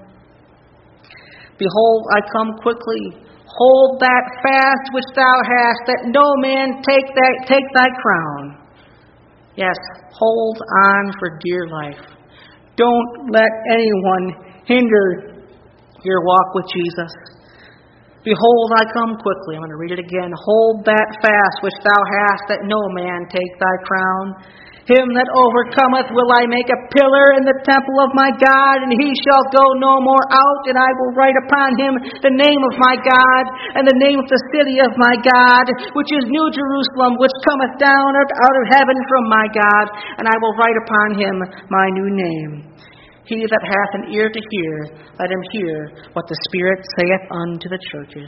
Behold, I come quickly. Hold that fast which thou hast, that no man take thy crown. Yes, hold on for dear life. Don't let anyone hinder your walk with Jesus. Behold, I come quickly. I'm going to read it again. Hold that fast which thou hast, that no man take thy crown. Him that overcometh will I make a pillar in the temple of my God, and he shall go no more out, and I will write upon him the name of my God, and the name of the city of my God, which is New Jerusalem, which cometh down out of heaven from my God, and I will write upon him my new name. He that hath an ear to hear, let him hear what the Spirit saith unto the churches.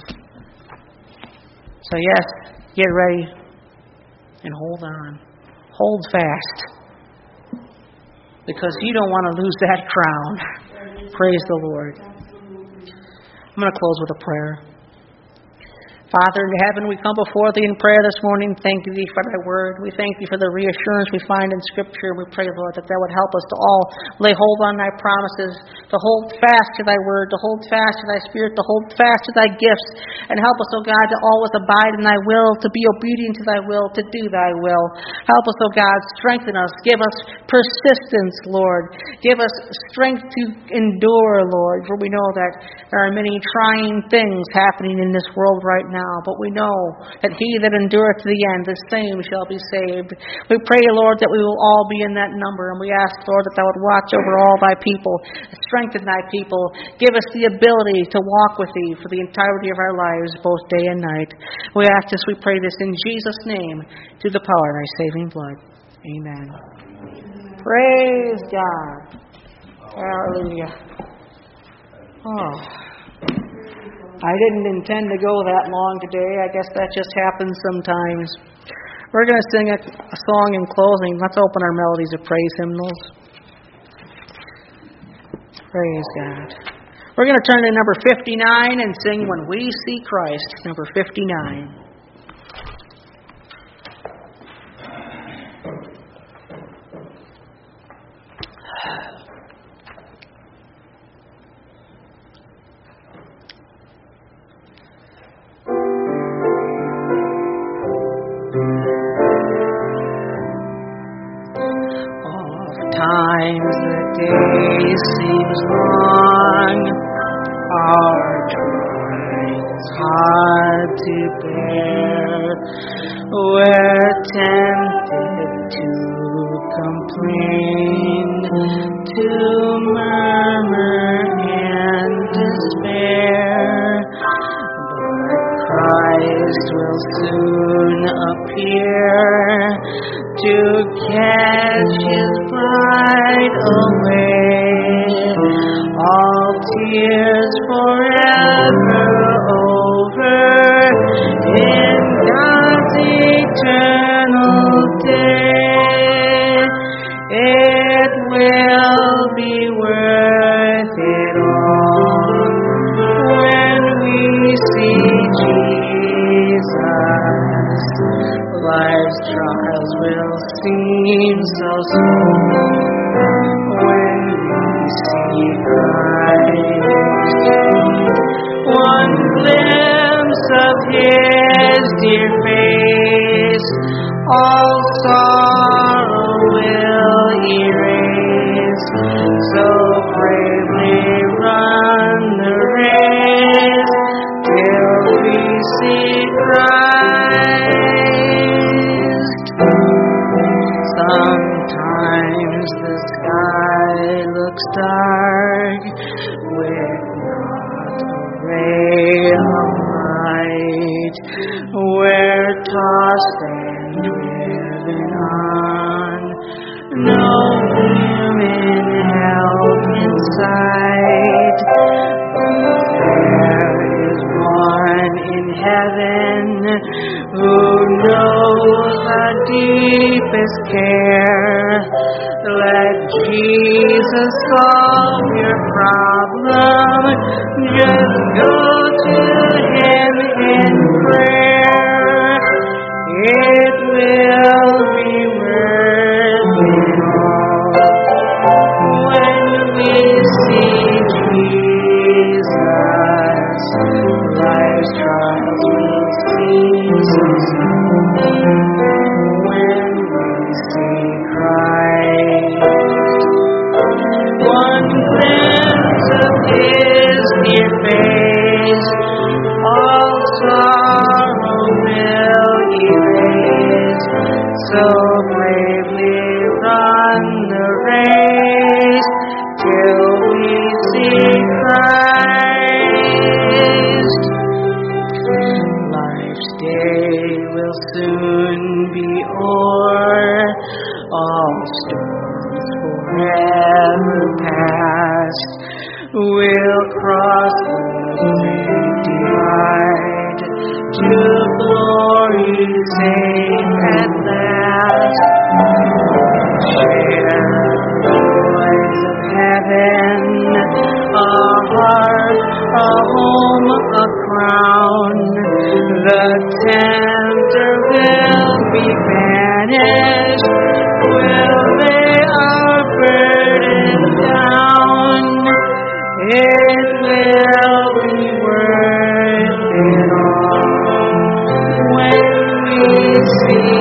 So yes, get ready and hold on. Hold fast, because you don't want to lose that crown. Praise the Lord. I'm going to close with a prayer. Father in heaven, we come before Thee in prayer this morning. Thank Thee for Thy word. We thank Thee for the reassurance we find in Scripture. We pray, Lord, that would help us to all lay hold on Thy promises, to hold fast to Thy word, to hold fast to Thy Spirit, to hold fast to Thy gifts, and help us, O God, to always abide in Thy will, to be obedient to Thy will, to do Thy will. Help us, O God, strengthen us. Give us persistence, Lord. Give us strength to endure, Lord, for we know that there are many trying things happening in this world right now. But we know that he that endureth to the end, the same shall be saved. We pray, Lord, that we will all be in that number. And we ask, Lord, that Thou would watch over all Thy people, strengthen Thy people, give us the ability to walk with Thee for the entirety of our lives, both day and night. We ask this, we pray this in Jesus' name, through the power of Thy saving blood. Amen. Praise God. Hallelujah. Oh. I didn't intend to go that long today. I guess that just happens sometimes. We're going to sing a song in closing. Let's open our melodies of praise hymnals. Praise God. We're going to turn to number 59 and sing When We See Christ, number 59. Times the day seems long, our trials hard to bear. We're tempted to complain, to murmur and despair. But Christ will soon appear to catch His bride away. All tears forever over in God's eternal day. It will be worth it all when we see Jesus. Life's trials will seem so small when we see Christ. One glimpse of His dear face, all sorrow will erase. So bravely run the race till we see Christ. Sometimes the sky looks dark with not a ray of light. We're tossed and driven on, no human help in sight. There is one in heaven who knows our deepest care. Let Jesus solve your problem. Just go to Him in prayer. It will be worth bravely run the race till we see Christ. Life's day will soon be o'er, all storms forever past. We'll cross the great divide to glory safe at last. Share the joys of heaven, a heart, a home, a crown. The tempter will be banished. Will lay our burdens down. It will be worth it all when we see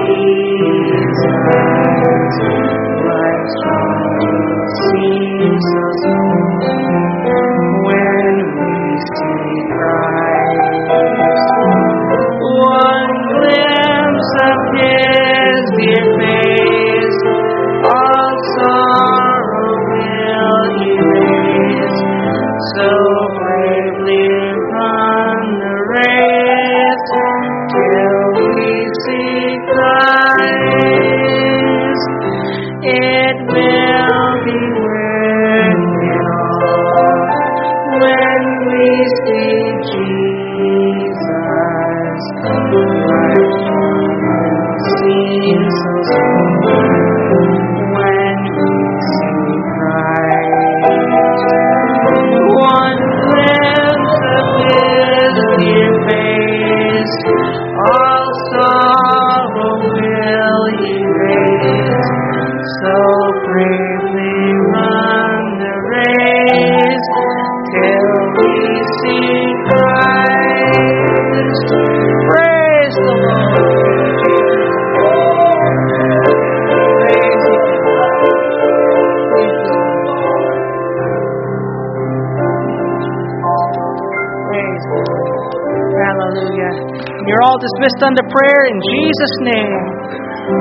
Jesus. Life's journey seems so small when we see Christ. One glimpse of His dear face, all sorrow will erase. So bravely run the race till we see Christ. It will be worth it all when we see Jesus. Life's journey seems so small when we see Christ. One glimpse of His dear face, all sorrow will erase. So bravely run the race till we see Christ. Praise the Lord. Praise the Praise the Lord. Hallelujah. You're all dismissed unto prayer in Jesus' name.